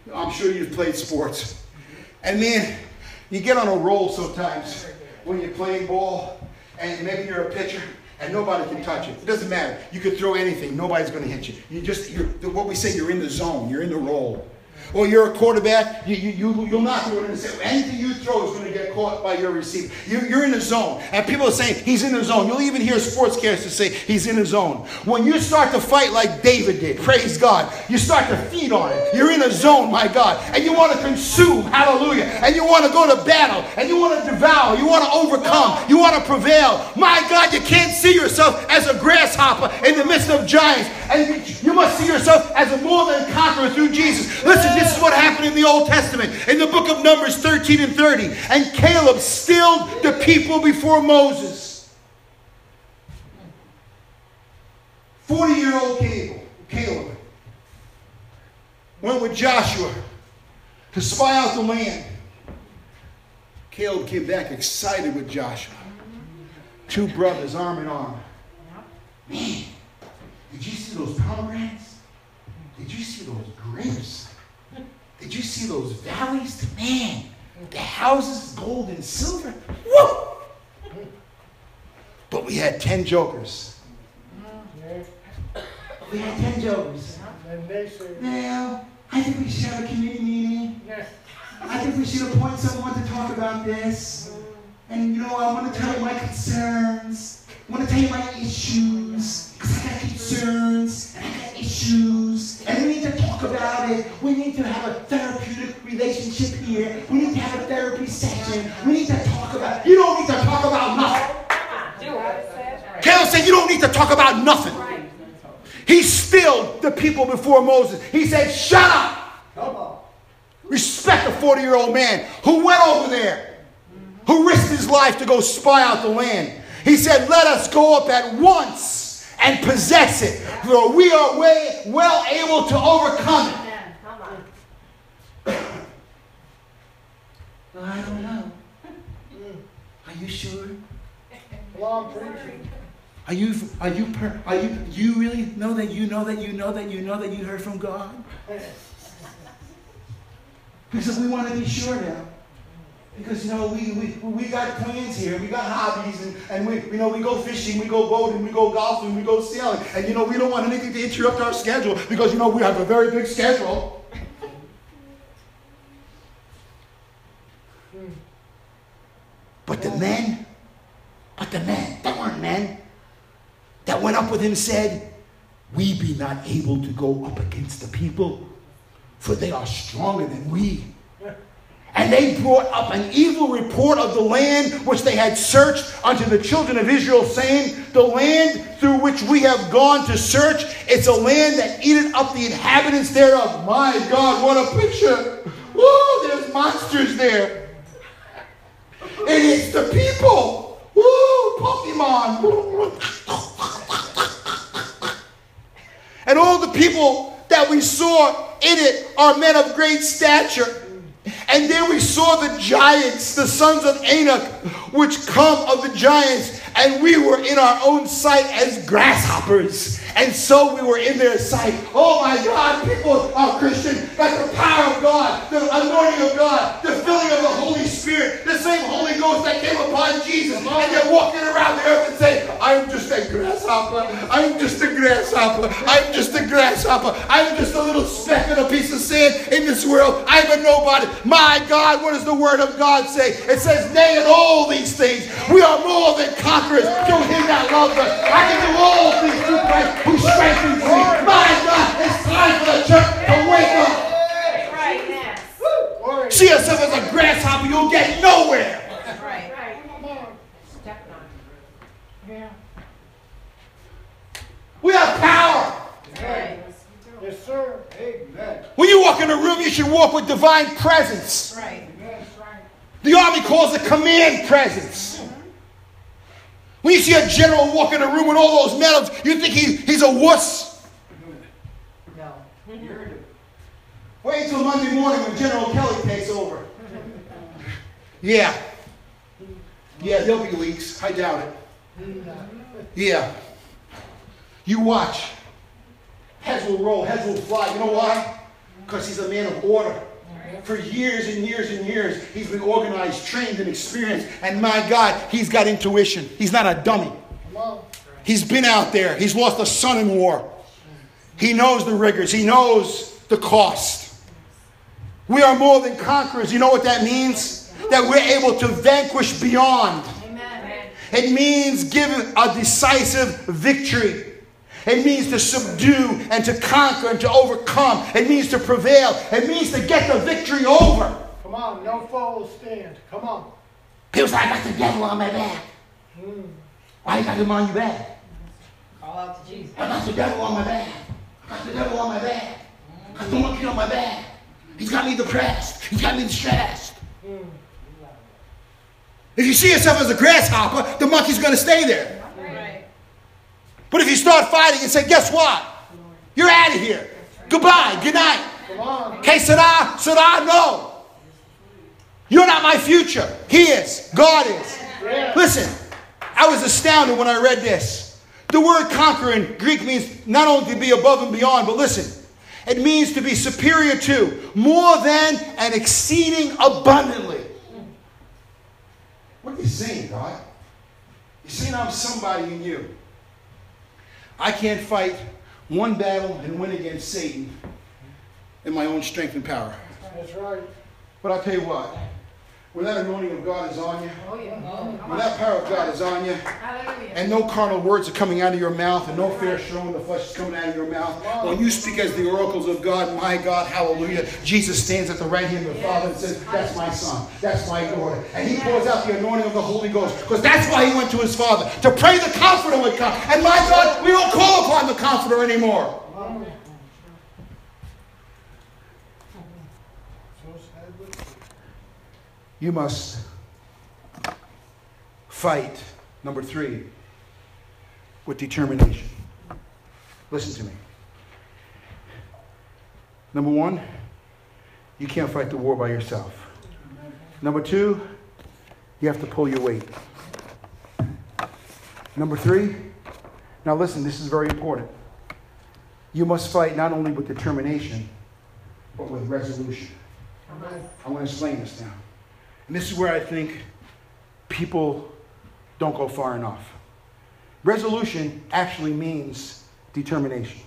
I'm sure you've played sports. And man, you get on a roll sometimes when you're playing ball and maybe you're a pitcher and nobody can touch it. It doesn't matter. You could throw anything. Nobody's going to hit you. You just, you're, what we say, you're in the zone. You're in the roll. Or you're a quarterback, you, you, you, you'll not throw it in the zone. Anything you throw is going to get caught by your receiver. You, you're in the zone. And people are saying, he's in the zone. You'll even hear sportscasters say, he's in the zone. When you start to fight like David did, praise God, you start to feed on it. You're in a zone, my God. And you want to consume, hallelujah. And you want to go to battle. And you want to devour. You want to overcome. You want to prevail. My God, you can't see yourself as a grasshopper in the midst of giants. And you must see yourself as a more than conqueror through Jesus. Listen, this is what happened in the Old Testament. In the book of Numbers thirteen and thirty. And Caleb stilled the people before Moses. forty-year-old Caleb, Caleb went with Joshua to spy out the land. Caleb came back excited with Joshua. Two brothers, arm in arm. Man, did you see those pomegranates? Did you see those grapes? Did you see those valleys? Man, the houses, gold and silver. Woo! But we had ten jokers. We had ten jokers. Now, I think we should have a committee meeting. I think we should appoint someone to talk about this. And you know, I want to tell you my concerns. I want to tell you my issues. Because I got concerns and I got issues. And we need to talk about it. We need to have a therapeutic relationship here. We need to have a therapy session. We need to talk about it. You don't need to talk about nothing. Caleb said you don't need to talk about nothing. He stilled the people before Moses. He said, shut up. Respect a forty-year-old man who went over there, who risked his life to go spy out the land. He said, let us go up at once and possess it, for we are way, well able to overcome it. Well, I don't know. Are you sure? Well, I'm preaching. Are you, are you, are you, do you really know that you know that you know that you know that you heard from God? Because we want to be sure now. Because, you know, we, we, we got plans here. We got hobbies. And, and we, you know, we go fishing, we go boating, we go golfing, we go sailing. And, you know, we don't want anything to interrupt our schedule because, you know, we have a very big schedule. But the men, but the men, they weren't men, that went up with him said, we be not able to go up against the people, for they are stronger than we. And they brought up an evil report of the land which they had searched unto the children of Israel, saying, the land through which we have gone to search, it's a land that eateth up the inhabitants thereof. My God, what a picture. Woo, there's monsters there. It is the people. Woo, Pokemon. And all the people that we saw in it are men of great stature. And there we saw the giants, the sons of Anak, which come of the giants. And we were in our own sight as grasshoppers. And so we were in their sight. Oh my God, people are Christian. That the power of God, the anointing of God, the filling of the Holy Spirit, the same Holy Ghost that came upon Jesus. And they're walking around the earth and saying, I'm just a grasshopper. I'm just a grasshopper. I'm just a grasshopper. I'm just a little speck and a piece of sand in this world. I'm a nobody. My God, what does the Word of God say? It says, nay, in all these things, we are more than conquerors through Him that loves us. I can do all things through Christ who strengthens me. My God, it's time for the church to wake up. Right, yes. See yourself as a grasshopper, you'll get nowhere. Right, right. Step on. Yeah. We have power. Right. Yes, sir. Amen. When you walk in a room, you should walk with divine presence. Right. Yes, right. The Army calls it command presence. When you see a general walk in a room with all those medals, you think he, he's a wuss. No. Wait till Monday morning when General Kelly takes over. Yeah. Yeah, there'll be leaks. I doubt it. Yeah. You watch. Heads will roll. Heads will fly. You know why? because he's a man of order. For years and years and years, he's been organized, trained, and experienced. And my God, he's got intuition. He's not a dummy. He's been out there. He's lost a son in war. He knows the rigors. He knows the cost. We are more than conquerors. You know what that means? That we're able to vanquish beyond. Amen. It means giving a decisive victory. It means to subdue and to conquer and to overcome. It means to prevail. It means to get the victory over. Come on, no foe will stand. Come on. People say, I got the devil on my back. Mm. Why you got him on your back? Call out to Jesus. I got the devil on my back. I got the devil on my back. I got the monkey on my back. He's got me depressed. He's got me distressed. Mm. If you see yourself as a grasshopper, the monkey's going to stay there. Right. But if you start fighting and say, guess what? You're out of here. Goodbye. Good night. Come on. Que sera, sera, no. You're not my future. He is. God is. Yeah. Listen, I was astounded when I read this. The word conquer in Greek means not only to be above and beyond, but listen, it means to be superior to, more than, and exceeding abundantly. What are you saying, God? You're saying I'm somebody in you. I can't fight one battle and win against Satan in my own strength and power. That's right. But I'll tell you what, when that anointing of God is on you, Oh, yeah. when that power of God is on you, Hallelujah. and no carnal words are coming out of your mouth, and no fair showing the flesh is coming out of your mouth, when you speak as the oracles of God, my God, hallelujah, Jesus stands at the right hand of the Father and says, that's my son, that's my daughter. And he pours out the anointing of the Holy Ghost, because that's why he went to his Father, to pray the Comforter would come. And my God, we don't call upon the Comforter anymore. So sad with you. You must fight, number three, with determination. Listen to me. Number one, you can't fight the war by yourself. Number two, you have to pull your weight. Number three, now listen, this is very important. You must fight not only with determination, but with resolution. I want to explain this now. And this is where I think people don't go far enough. Resolution actually means determination.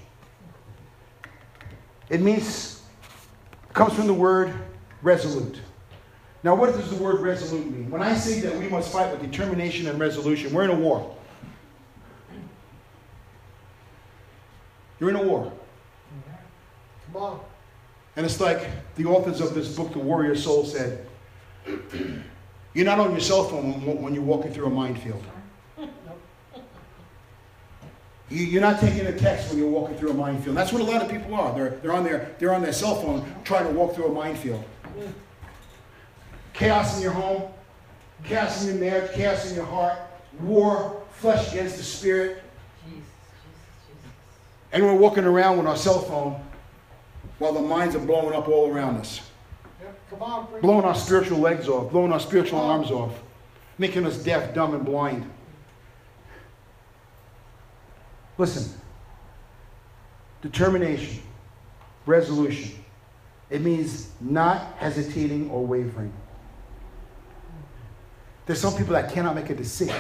It means, comes from the word resolute. Now, what does the word resolute mean? When I say that we must fight with determination and resolution, we're in a war. You're in a war. Come on. And it's like the authors of this book, The Warrior Soul, said, you're not on your cell phone when, when you're walking through a minefield. You, you're not taking a text when you're walking through a minefield. That's what a lot of people are. They're, they're, on their, they're on their cell phone trying to walk through a minefield. Chaos in your home, chaos in your marriage, chaos in your heart, war, flesh against the spirit. And we're walking around with our cell phone while the minds are blowing up all around us. Yep. Come on. Bring Blowing our spiritual legs off, blowing our spiritual arms off, making us deaf, dumb, and blind. Listen, determination, resolution, it means not hesitating or wavering. There's some people that cannot make a decision.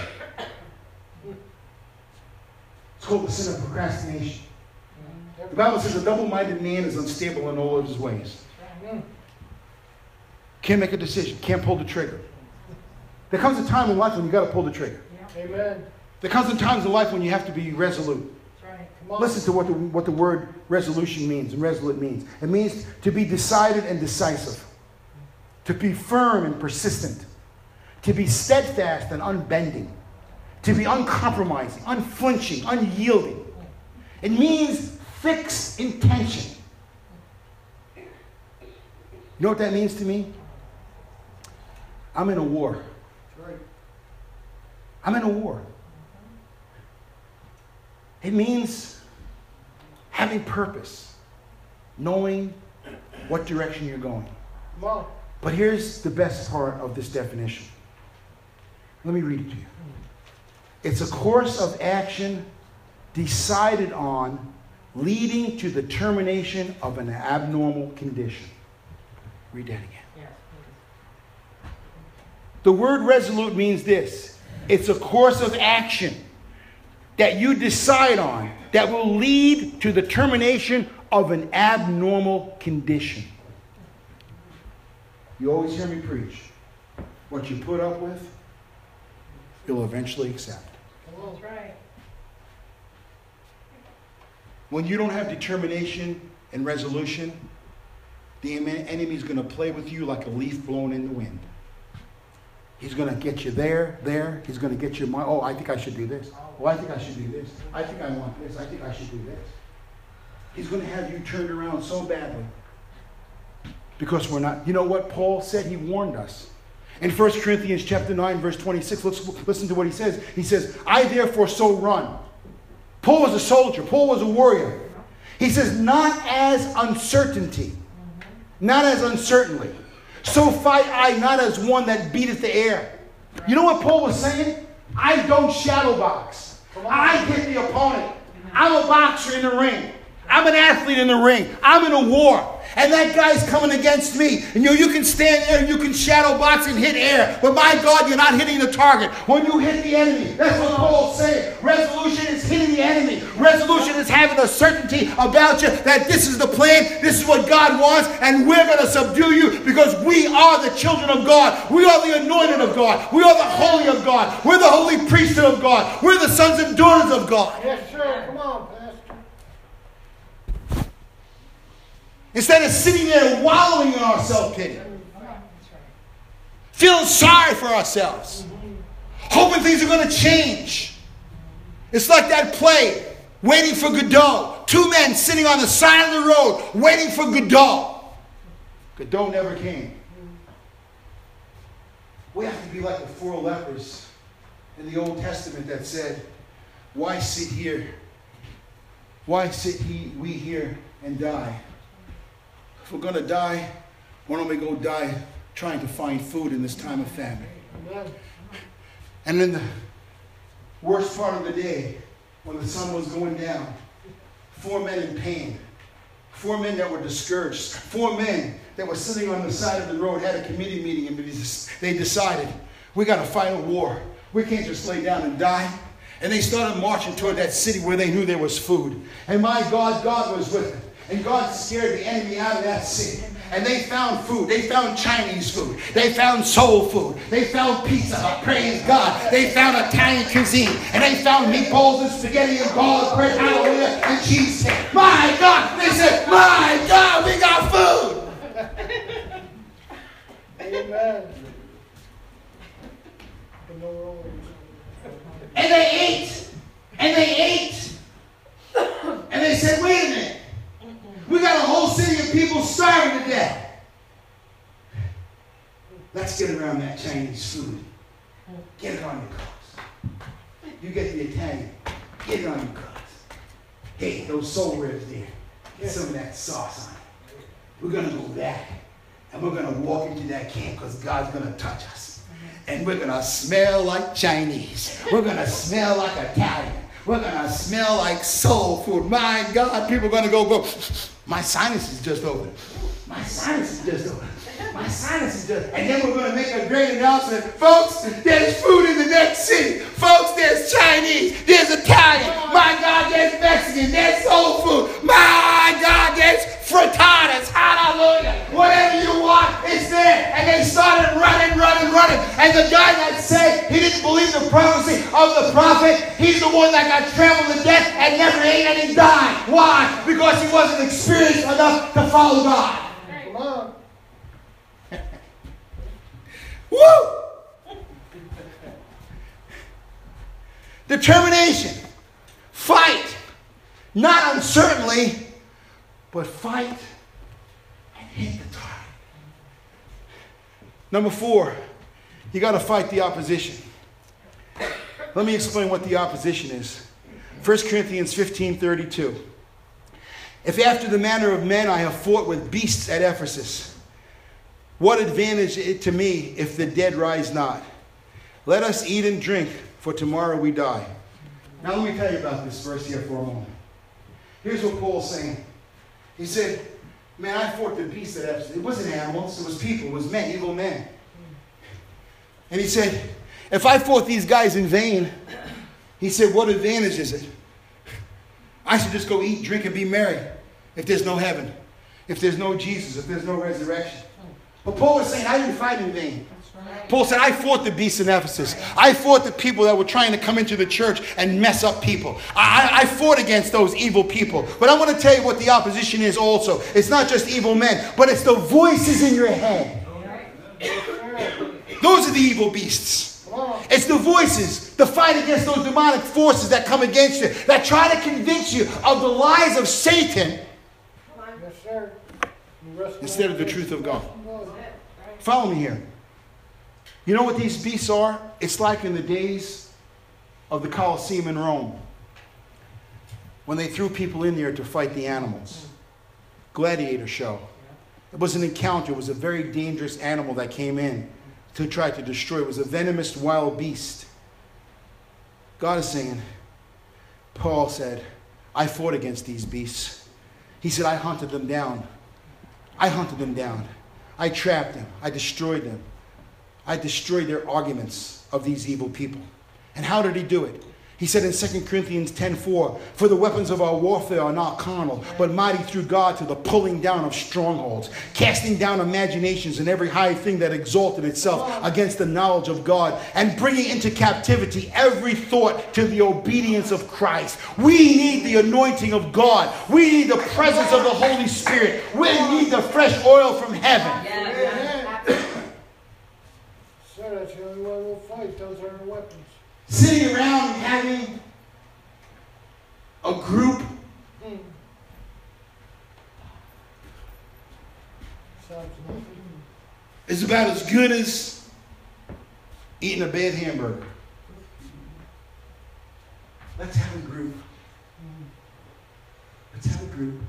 It's called the sin of procrastination. The Bible says a double-minded man is unstable in all of his ways. Can't make a decision. Can't pull the trigger. There comes a time in life when you got to pull the trigger. Amen. There comes a times in life when you have to be resolute. Come on. Listen to what the, what the word resolution means and resolute means. It means to be decided and decisive. To be firm and persistent. To be steadfast and unbending. To be uncompromising, unflinching, unyielding. It means fixed intention. You know what that means to me? I'm in a war. That's right. I'm in a war. It means having purpose, knowing what direction you're going. Come on. But here's the best part of this definition. Let me read it to you. It's a course of action decided on leading to the termination of an abnormal condition. Read that again. Yes. The word resolute means this. It's a course of action that you decide on that will lead to the termination of an abnormal condition. You always hear me preach. What you put up with, you'll eventually accept. That's right. When you don't have determination and resolution, the enemy is going to play with you like a leaf blown in the wind. He's going to get you there, there. He's going to get you, my, oh, I think I should do this. Oh, I think I should do this. I think I want this. I think I should do this. He's going to have you turned around so badly. Because we're not, you know what Paul said? He warned us. In First Corinthians chapter nine, verse twenty-six, let's listen to what he says. He says, I therefore so run. Paul was a soldier. Paul was a warrior. He says, not as uncertainty. Not as uncertainly. So fight I not as one that beateth the air. You know what Paul was saying? I don't shadow box. I get the opponent. I'm a boxer in the ring. I'm an athlete in the ring. I'm in a war. And that guy's coming against me. And you know, you can stand there and you can shadow box and hit air. But my God, you're not hitting the target. When you hit the enemy, that's what Paul's saying. Resolution is hitting the enemy. Resolution is having a certainty about you that this is the plan, this is what God wants, and we're going to subdue you because we are the children of God. We are the anointed of God. We are the holy of God. We're the holy priesthood of God. We're the sons and daughters of God. Yes, sir. Come on, Pastor. Instead of sitting there wallowing in our self-pity. Feeling sorry for ourselves. Hoping things are going to change. It's like that play, Waiting for Godot. Two men sitting on the side of the road, waiting for Godot. Godot never came. We have to be like the four lepers in the Old Testament that said, why sit here? Why sit he, we here and die? If we're going to die, why don't we go die trying to find food in this time of famine? Amen. And in the worst part of the day, when the sun was going down, four men in pain, four men that were discouraged, four men that were sitting on the side of the road had a committee meeting, and they decided, we got to fight a war. We can't just lay down and die. And they started marching toward that city where they knew there was food. And my God, God was with them. And God scared the enemy out of that city. And they found food. They found Chinese food. They found soul food. They found pizza Hut. Praise God. They found Italian cuisine. And they found meatballs and spaghetti and garlic bread, hallelujah, and cheese. My God. They said, my God, we got food. Amen. And they ate. And they ate. And they said, wait a minute. We got a whole city of people starving to death. Let's get around that Chinese food. Get it on your cars. You get the Italian. Get it on your cars. Hey, those soul ribs there. Get some of that sauce on it. We're going to go back. And we're going to walk into that camp because God's going to touch us. And we're going to smell like Chinese. We're going to smell like Italian. We're going to smell like soul food. My God, people are going to go, go, my sinus is just open. My sinus is just open. My sinus is just, and then we're going to make a great announcement. Folks, there's food in the next city. Folks, there's Chinese. There's Italian. My God, there's Mexican. There's soul food. My God, there's frittatas. Hallelujah. Whatever you want, it's there. And they started running, running, running. And the guy that said he didn't believe the prophecy of the prophet, he's the one that got trampled to death and never ate and he died. Why? Because he wasn't experienced enough to follow God. Come on. Woo! Determination. Fight. Not uncertainly, but fight and hit the target. Number four, you got to fight the opposition. Let me explain what the opposition is. First Corinthians fifteen thirty-two. If after the manner of men I have fought with beasts at Ephesus, what advantage it to me if the dead rise not? Let us eat and drink, for tomorrow we die. Now let me tell you about this verse here for a moment. Here's what Paul's saying. He said, man, I fought the beast at Ephesus. It wasn't animals. It was people. It was men, evil men. And he said, if I fought these guys in vain, he said, what advantage is it? I should just go eat, drink, and be merry if there's no heaven, if there's no Jesus, if there's no resurrection. But Paul was saying, I didn't fight in vain. Paul said, I fought the beast in Ephesus. I fought the people that were trying to come into the church and mess up people. I, I fought against those evil people. But I want to tell you what the opposition is also. It's not just evil men, but it's the voices in your head. Those are the evil beasts. It's the voices, the fight against those demonic forces that come against you, that try to convince you of the lies of Satan Yes, sir. instead of the truth of God. Follow me here. You know what these beasts are? It's like in the days of the Colosseum in Rome, when they threw people in there to fight the animals. Gladiator show. It was an encounter. It was a very dangerous animal that came in to try to destroy. It was a venomous wild beast. God is saying, Paul said, I fought against these beasts. He said, I hunted them down. I hunted them down. I trapped them. I destroyed them. I destroyed their arguments of these evil people. And how did he do it? He said in Second Corinthians ten four, for the weapons of our warfare are not carnal, but mighty through God to the pulling down of strongholds, casting down imaginations and every high thing that exalted itself against the knowledge of God, and bringing into captivity every thought to the obedience of Christ. We need the anointing of God. We need the presence of the Holy Spirit. We need the fresh oil from heaven. Sir, that's the only way we'll fight. Those are our weapons. Sitting around and having a group Mm. Sounds nothing. is about as good as eating a bad hamburger. Let's have a group. Let's have a group.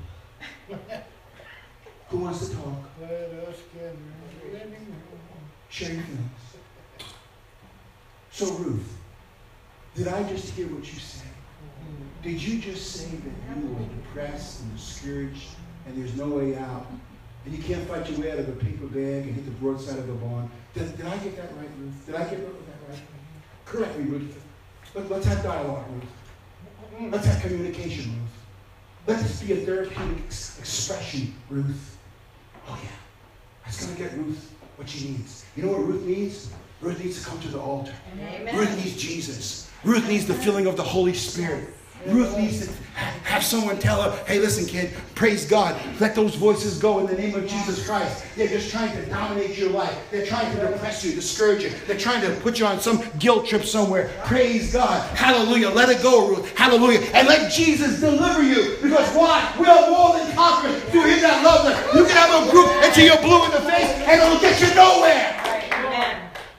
Who wants to talk? Let us get ready. Share your feelings. So Ruth, did I just hear what you said? Did you just say that you were depressed and discouraged and there's no way out? And you can't fight your way out of a paper bag and hit the broadside of the barn? Did, did I get that right, Ruth? Did I get that right? Correct me, Ruth. Let, let's have dialogue, Ruth. Let's have communication, Ruth. Let this be a therapeutic ex- expression, Ruth. Oh, yeah. That's going to get Ruth what she needs. You know what Ruth needs? Ruth needs to come to the altar. Amen. Ruth needs Jesus. Ruth needs the filling of the Holy Spirit. Ruth needs to have someone tell her, hey, listen, kid, praise God. Let those voices go in the name of Jesus Christ. They're just trying to dominate your life. They're trying to depress you, discourage you. They're trying to put you on some guilt trip somewhere. Praise God. Hallelujah. Let it go, Ruth. Hallelujah. And let Jesus deliver you. Because why? We are more than conquerors through him that loves us. You can have a group until you're blue in the face and it'll get you nowhere. Amen.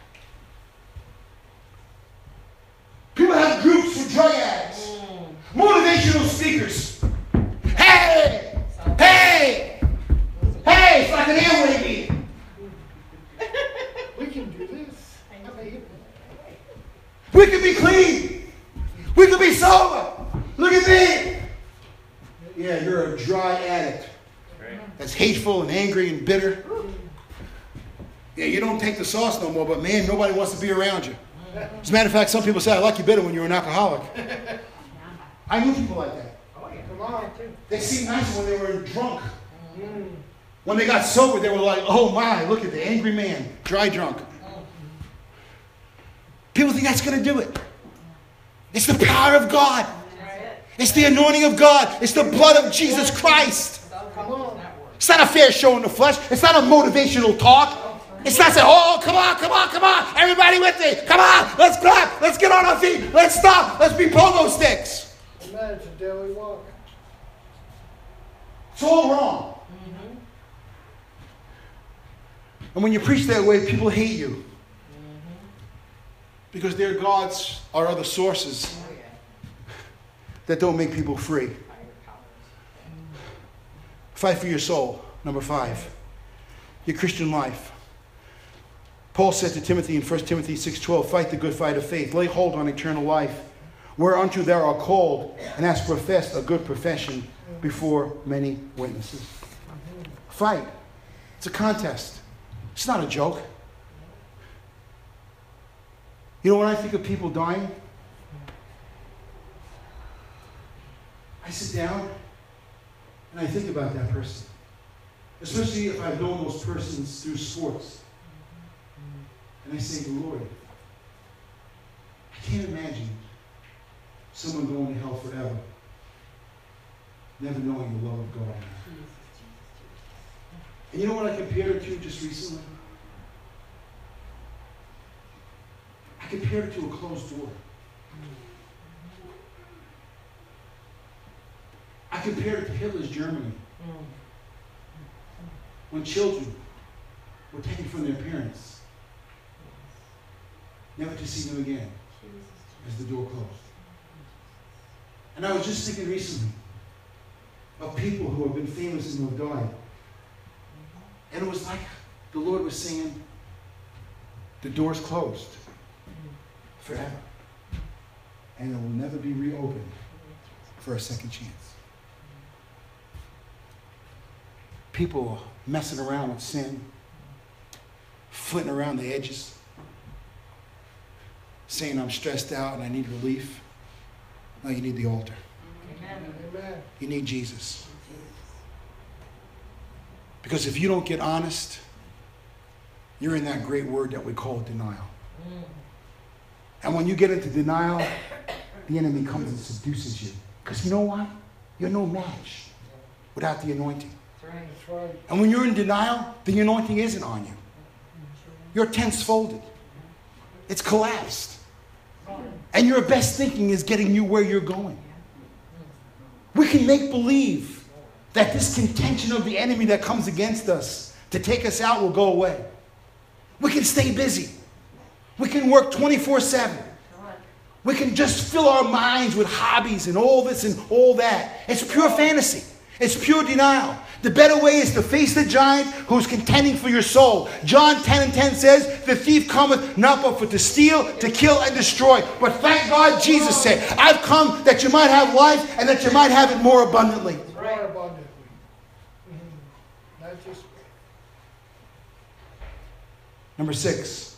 People have groups for drug addicts. Motivational speakers. Hey! Hey! Hey! It's like an Amway meeting. We can do this. I mean, We can be clean. We can be sober. Look at me. Yeah, you're a dry addict. That's hateful and angry and bitter. Yeah, you don't take the sauce no more, but man, nobody wants to be around you. As a matter of fact, some people say, I like you better when you're an alcoholic. I knew people like that. come on. They seemed nice when they were drunk. When they got sober, they were like, oh my, look at the angry man, dry drunk. People think that's going to do it. It's the power of God. It's the anointing of God. It's the blood of Jesus Christ. Come on. It's not a fair show in the flesh. It's not a motivational talk. It's not saying, oh, come on, come on, come on. Everybody with me. Come on. Let's clap. Let's get on our feet. Let's stop. Let's be pogo sticks. Man, it's a daily walk. It's all wrong. Mm-hmm. And when you preach that way, people hate you. Mm-hmm. Because their gods are other sources Oh, yeah. that don't make people free. Higher powers. Fight for your soul. Number five. Your Christian life. Paul said to Timothy in First Timothy six twelve, fight the good fight of faith. Lay hold on eternal life, whereunto thou art called, and hast professed a good profession before many witnesses. Fight. It's a contest. It's not a joke. You know, when I think of people dying, I sit down and I think about that person. Especially if I've known those persons through sports. And I say, Lord, I can't imagine someone going to hell forever, never knowing the love of God. And you know what I compared it to just recently? I compared it to a closed door. I compared it to Hitler's Germany. When children were taken from their parents, never to see them again as the door closed. And I was just thinking recently of people who have been famous and who have died. And it was like the Lord was saying, the door's closed forever. And it will never be reopened for a second chance. People messing around with sin, flitting around the edges, saying I'm stressed out and I need relief. No, you need the altar. Amen. You need Jesus. Because if you don't get honest, you're in that great word that we call denial. And when you get into denial, the enemy comes and seduces you. Because you know what? You're no match without the anointing. That's right. And when you're in denial, the anointing isn't on you. Your tent's folded. It's collapsed. And your best thinking is getting you where you're going. We can make believe that this contention of the enemy that comes against us to take us out will go away. We can stay busy. We can work twenty-four seven. We can just fill our minds with hobbies and all this and all that. It's pure fantasy. It's pure denial. The better way is to face the giant who's contending for your soul. John ten and ten says, the thief cometh not but for to steal, to kill, and destroy. But thank God Jesus said, I've come that you might have life and that you might have it more abundantly. More abundantly. Mm-hmm. Not just. Number six.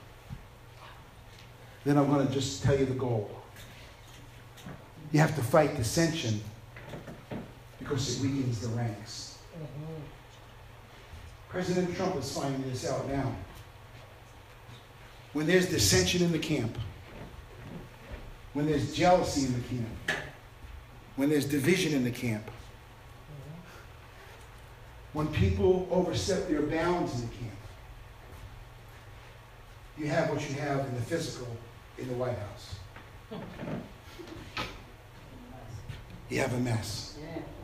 Then I'm going to just tell you the goal. You have to fight dissension because it weakens the ranks. Mm-hmm. President Trump is finding this out now. When there's dissension in the camp, when there's jealousy in the camp, when there's division in the camp, when people overstep their bounds in the camp, you have what you have in the physical in the White House. You have a mess.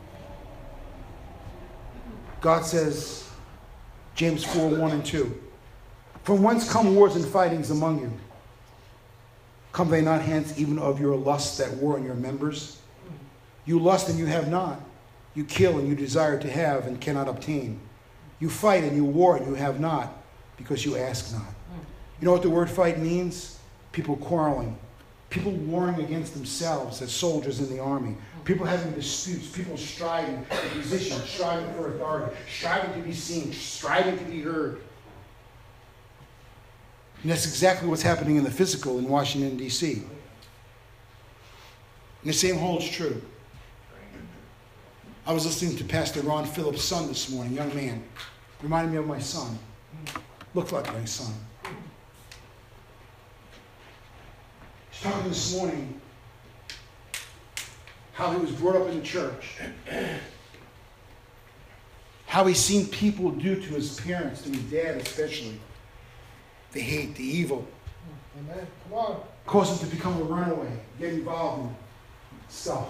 God says, James four, one and two, from whence come wars and fightings among you? Come they not hence even of your lusts that war in your members? You lust and you have not. You kill and you desire to have and cannot obtain. You fight and you war and you have not, because you ask not. You know what the word fight means? People quarreling. People warring against themselves as soldiers in the army. People having disputes. People striving for position, striving for authority, striving to be seen, striving to be heard. And that's exactly what's happening in the physical in Washington, D C. And the same holds true. I was listening to Pastor Ron Phillips' son this morning, young man. Reminded me of my son. Looked like my son. He's talking this morning how he was brought up in the church. How he's seen people do to his parents, to his dad especially. The hate, the evil. Amen. Come on. Caused him to become a runaway, get involved in stuff.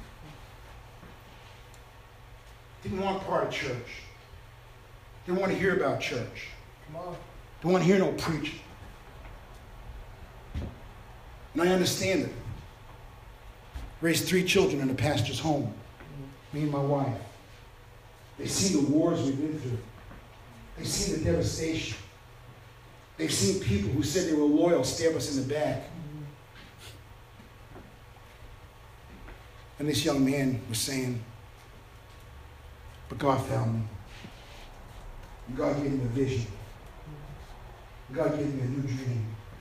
Didn't want part of church. Didn't want to hear about church. Come on. Didn't want to hear no preaching. And I understand it. Raised three children in a pastor's home. Me and my wife. They've seen the wars we've been through. They've seen the devastation. They've seen people who said they were loyal stab us in the back. And this young man was saying, But God found me. And God gave me a vision. God gave me a new dream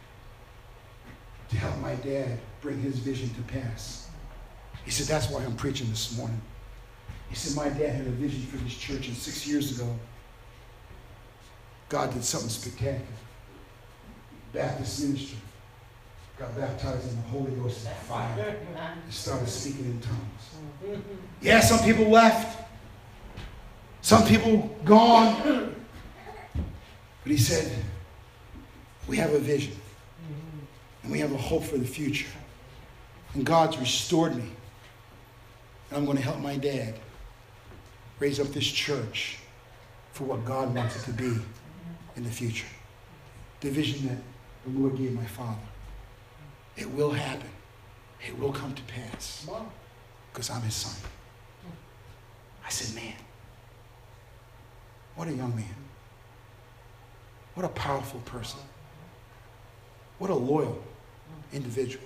to help my dad bring his vision to pass. He said, that's why I'm preaching this morning. He said, my dad had a vision for this church, and six years ago, God did something spectacular. Baptist minister got baptized in the Holy Ghost and fire and started speaking in tongues. Yeah, some people left. Some people gone. But he said, we have a vision. And we have a hope for the future. And God's restored me. And I'm going to help my dad raise up this church for what God wants it to be in the future. The vision that the Lord gave my father. It will happen. It will come to pass. Because I'm his son. I said, man, what a young man. What a powerful person. What a loyal individual.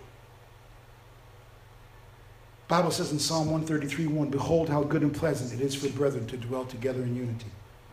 The Bible says in Psalm one thirty-three, one, behold how good and pleasant it is for brethren to dwell together in unity.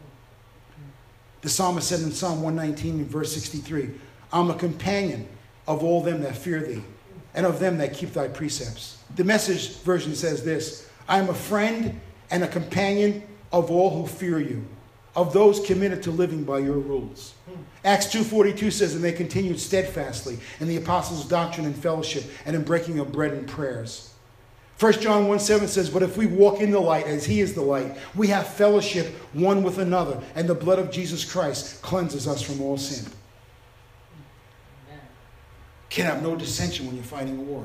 The psalmist said in Psalm one nineteen, verse sixty-three, I'm a companion of all them that fear thee, and of them that keep thy precepts. The Message version says this, I am a friend and a companion of all who fear you, of those committed to living by your rules. Acts two forty-two says, and they continued steadfastly in the apostles' doctrine and fellowship, and in breaking of bread and prayers. First John one seven says, but if we walk in the light as he is the light, we have fellowship one with another, and the blood of Jesus Christ cleanses us from all sin. Amen. Can't have no dissension when you're fighting a war.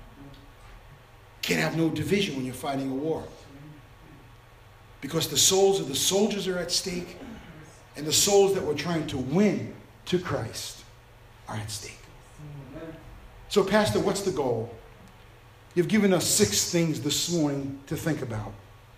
Can't have no division when you're fighting a war. Because the souls of the soldiers are at stake, and the souls that we're trying to win to Christ are at stake. So, Pastor, what's the goal? You've given us six things this morning to think about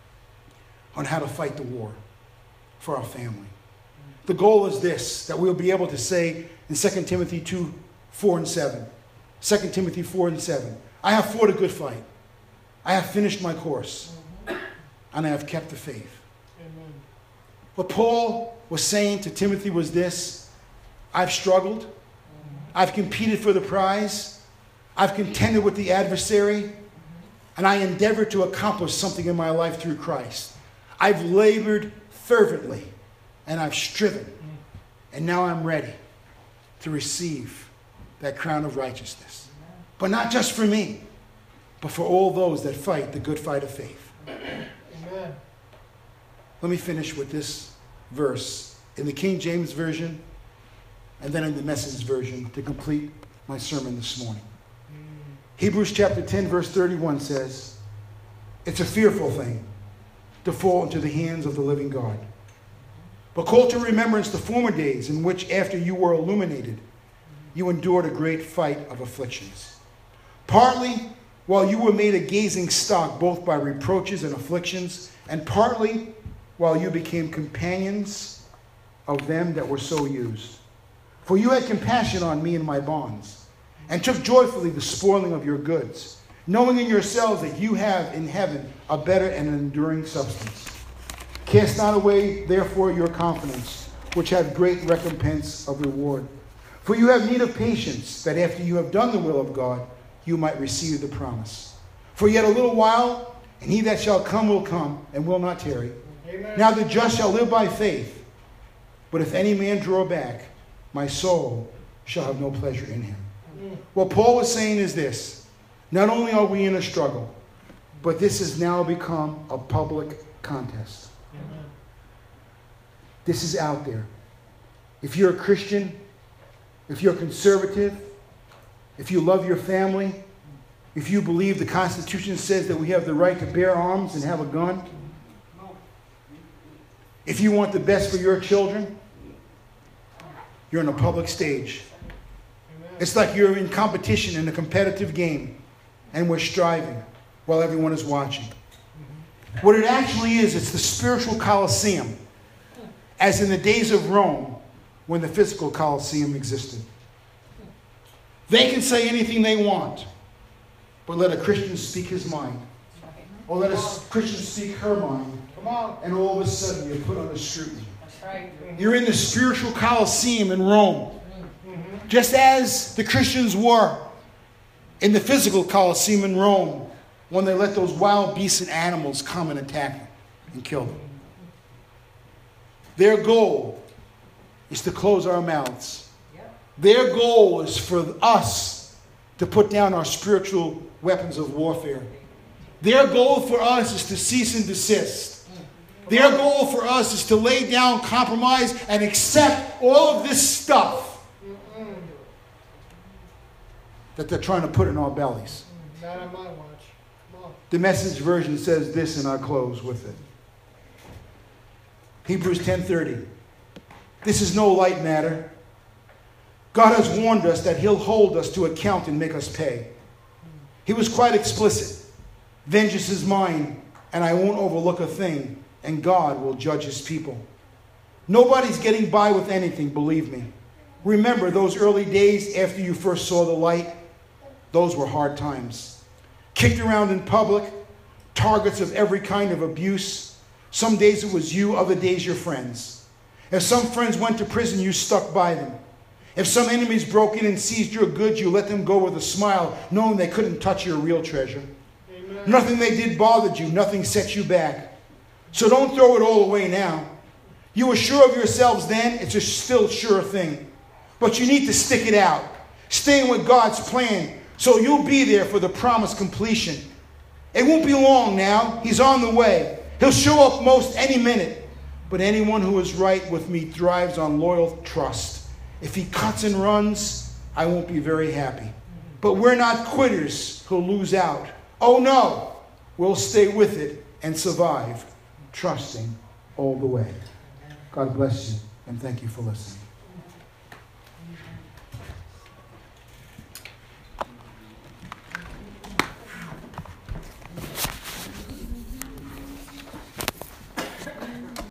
on how to fight the war for our family. The goal is this, that we'll be able to say in Second Timothy two, four and seven. Second Timothy four and seven. I have fought a good fight. I have finished my course. And I have kept the faith. Amen. What Paul was saying to Timothy was this, I've struggled. Mm-hmm. I've competed for the prize. I've contended with the adversary. Mm-hmm. And I endeavored to accomplish something in my life through Christ. I've labored fervently. And I've striven. Mm-hmm. And now I'm ready to receive that crown of righteousness. Amen. But not just for me, but for all those that fight the good fight of faith. Amen. Let me finish with this verse in the King James Version and then in the Message Version to complete my sermon this morning. Mm. Hebrews chapter ten verse thirty-one says, it's a fearful thing to fall into the hands of the living God. But call to remembrance the former days in which after you were illuminated, you endured a great fight of afflictions. Partly while you were made a gazing stock both by reproaches and afflictions, and partly while you became companions of them that were so used. For you had compassion on me in my bonds, and took joyfully the spoiling of your goods, knowing in yourselves that you have in heaven a better and enduring substance. Cast not away, therefore, your confidence, which hath great recompense of reward. For you have need of patience, that after you have done the will of God, you might receive the promise. For yet a little while, and he that shall come will come, and will not tarry. Amen. Now the just shall live by faith. But if any man draw back, my soul shall have no pleasure in him. Mm. What Paul was saying is this. Not only are we in a struggle, but this has now become a public contest. Amen. This is out there. If you're a Christian, if you're conservative, if you love your family, if you believe the Constitution says that we have the right to bear arms and have a gun, if you want the best for your children, you're in a public stage. It's like you're in competition in a competitive game, and we're striving while everyone is watching. What it actually is, it's the spiritual Colosseum, as in the days of Rome when the physical Colosseum existed. They can say anything they want, but let a Christian speak his mind. Or let a Christian speak her mind. Come on. And all of a sudden you're put under scrutiny. That's right. You're in the spiritual Colosseum in Rome. Just as the Christians were in the physical Colosseum in Rome when they let those wild beasts and animals come and attack them and kill them. Their goal is to close our mouths. Their goal is for us to put down our spiritual weapons of warfare. Their goal for us is to cease and desist. Their goal for us is to lay down, compromise, and accept all of this stuff that they're trying to put in our bellies. Not on my watch. Come on. The Message version says this, and I'll close with it. Hebrews ten thirty. This is no light matter. God has warned us that he'll hold us to account and make us pay. He was quite explicit. Vengeance is mine, and I won't overlook a thing, and God will judge his people. Nobody's getting by with anything, believe me. Remember those early days after you first saw the light? Those were hard times. Kicked around in public, targets of every kind of abuse. Some days it was you, other days your friends. If some friends went to prison, you stuck by them. If some enemies broke in and seized your goods, you let them go with a smile, knowing they couldn't touch your real treasure. Amen. Nothing they did bothered you. Nothing set you back. So don't throw it all away now. You were sure of yourselves then. It's a still sure thing. But you need to stick it out. Staying with God's plan so you'll be there for the promised completion. It won't be long now. He's on the way. He'll show up most any minute. But anyone who is right with me thrives on loyal trust. If he cuts and runs, I won't be very happy. But we're not quitters who'll lose out. Oh no, we'll stay with it and survive, trusting all the way. God bless you, and thank you for listening.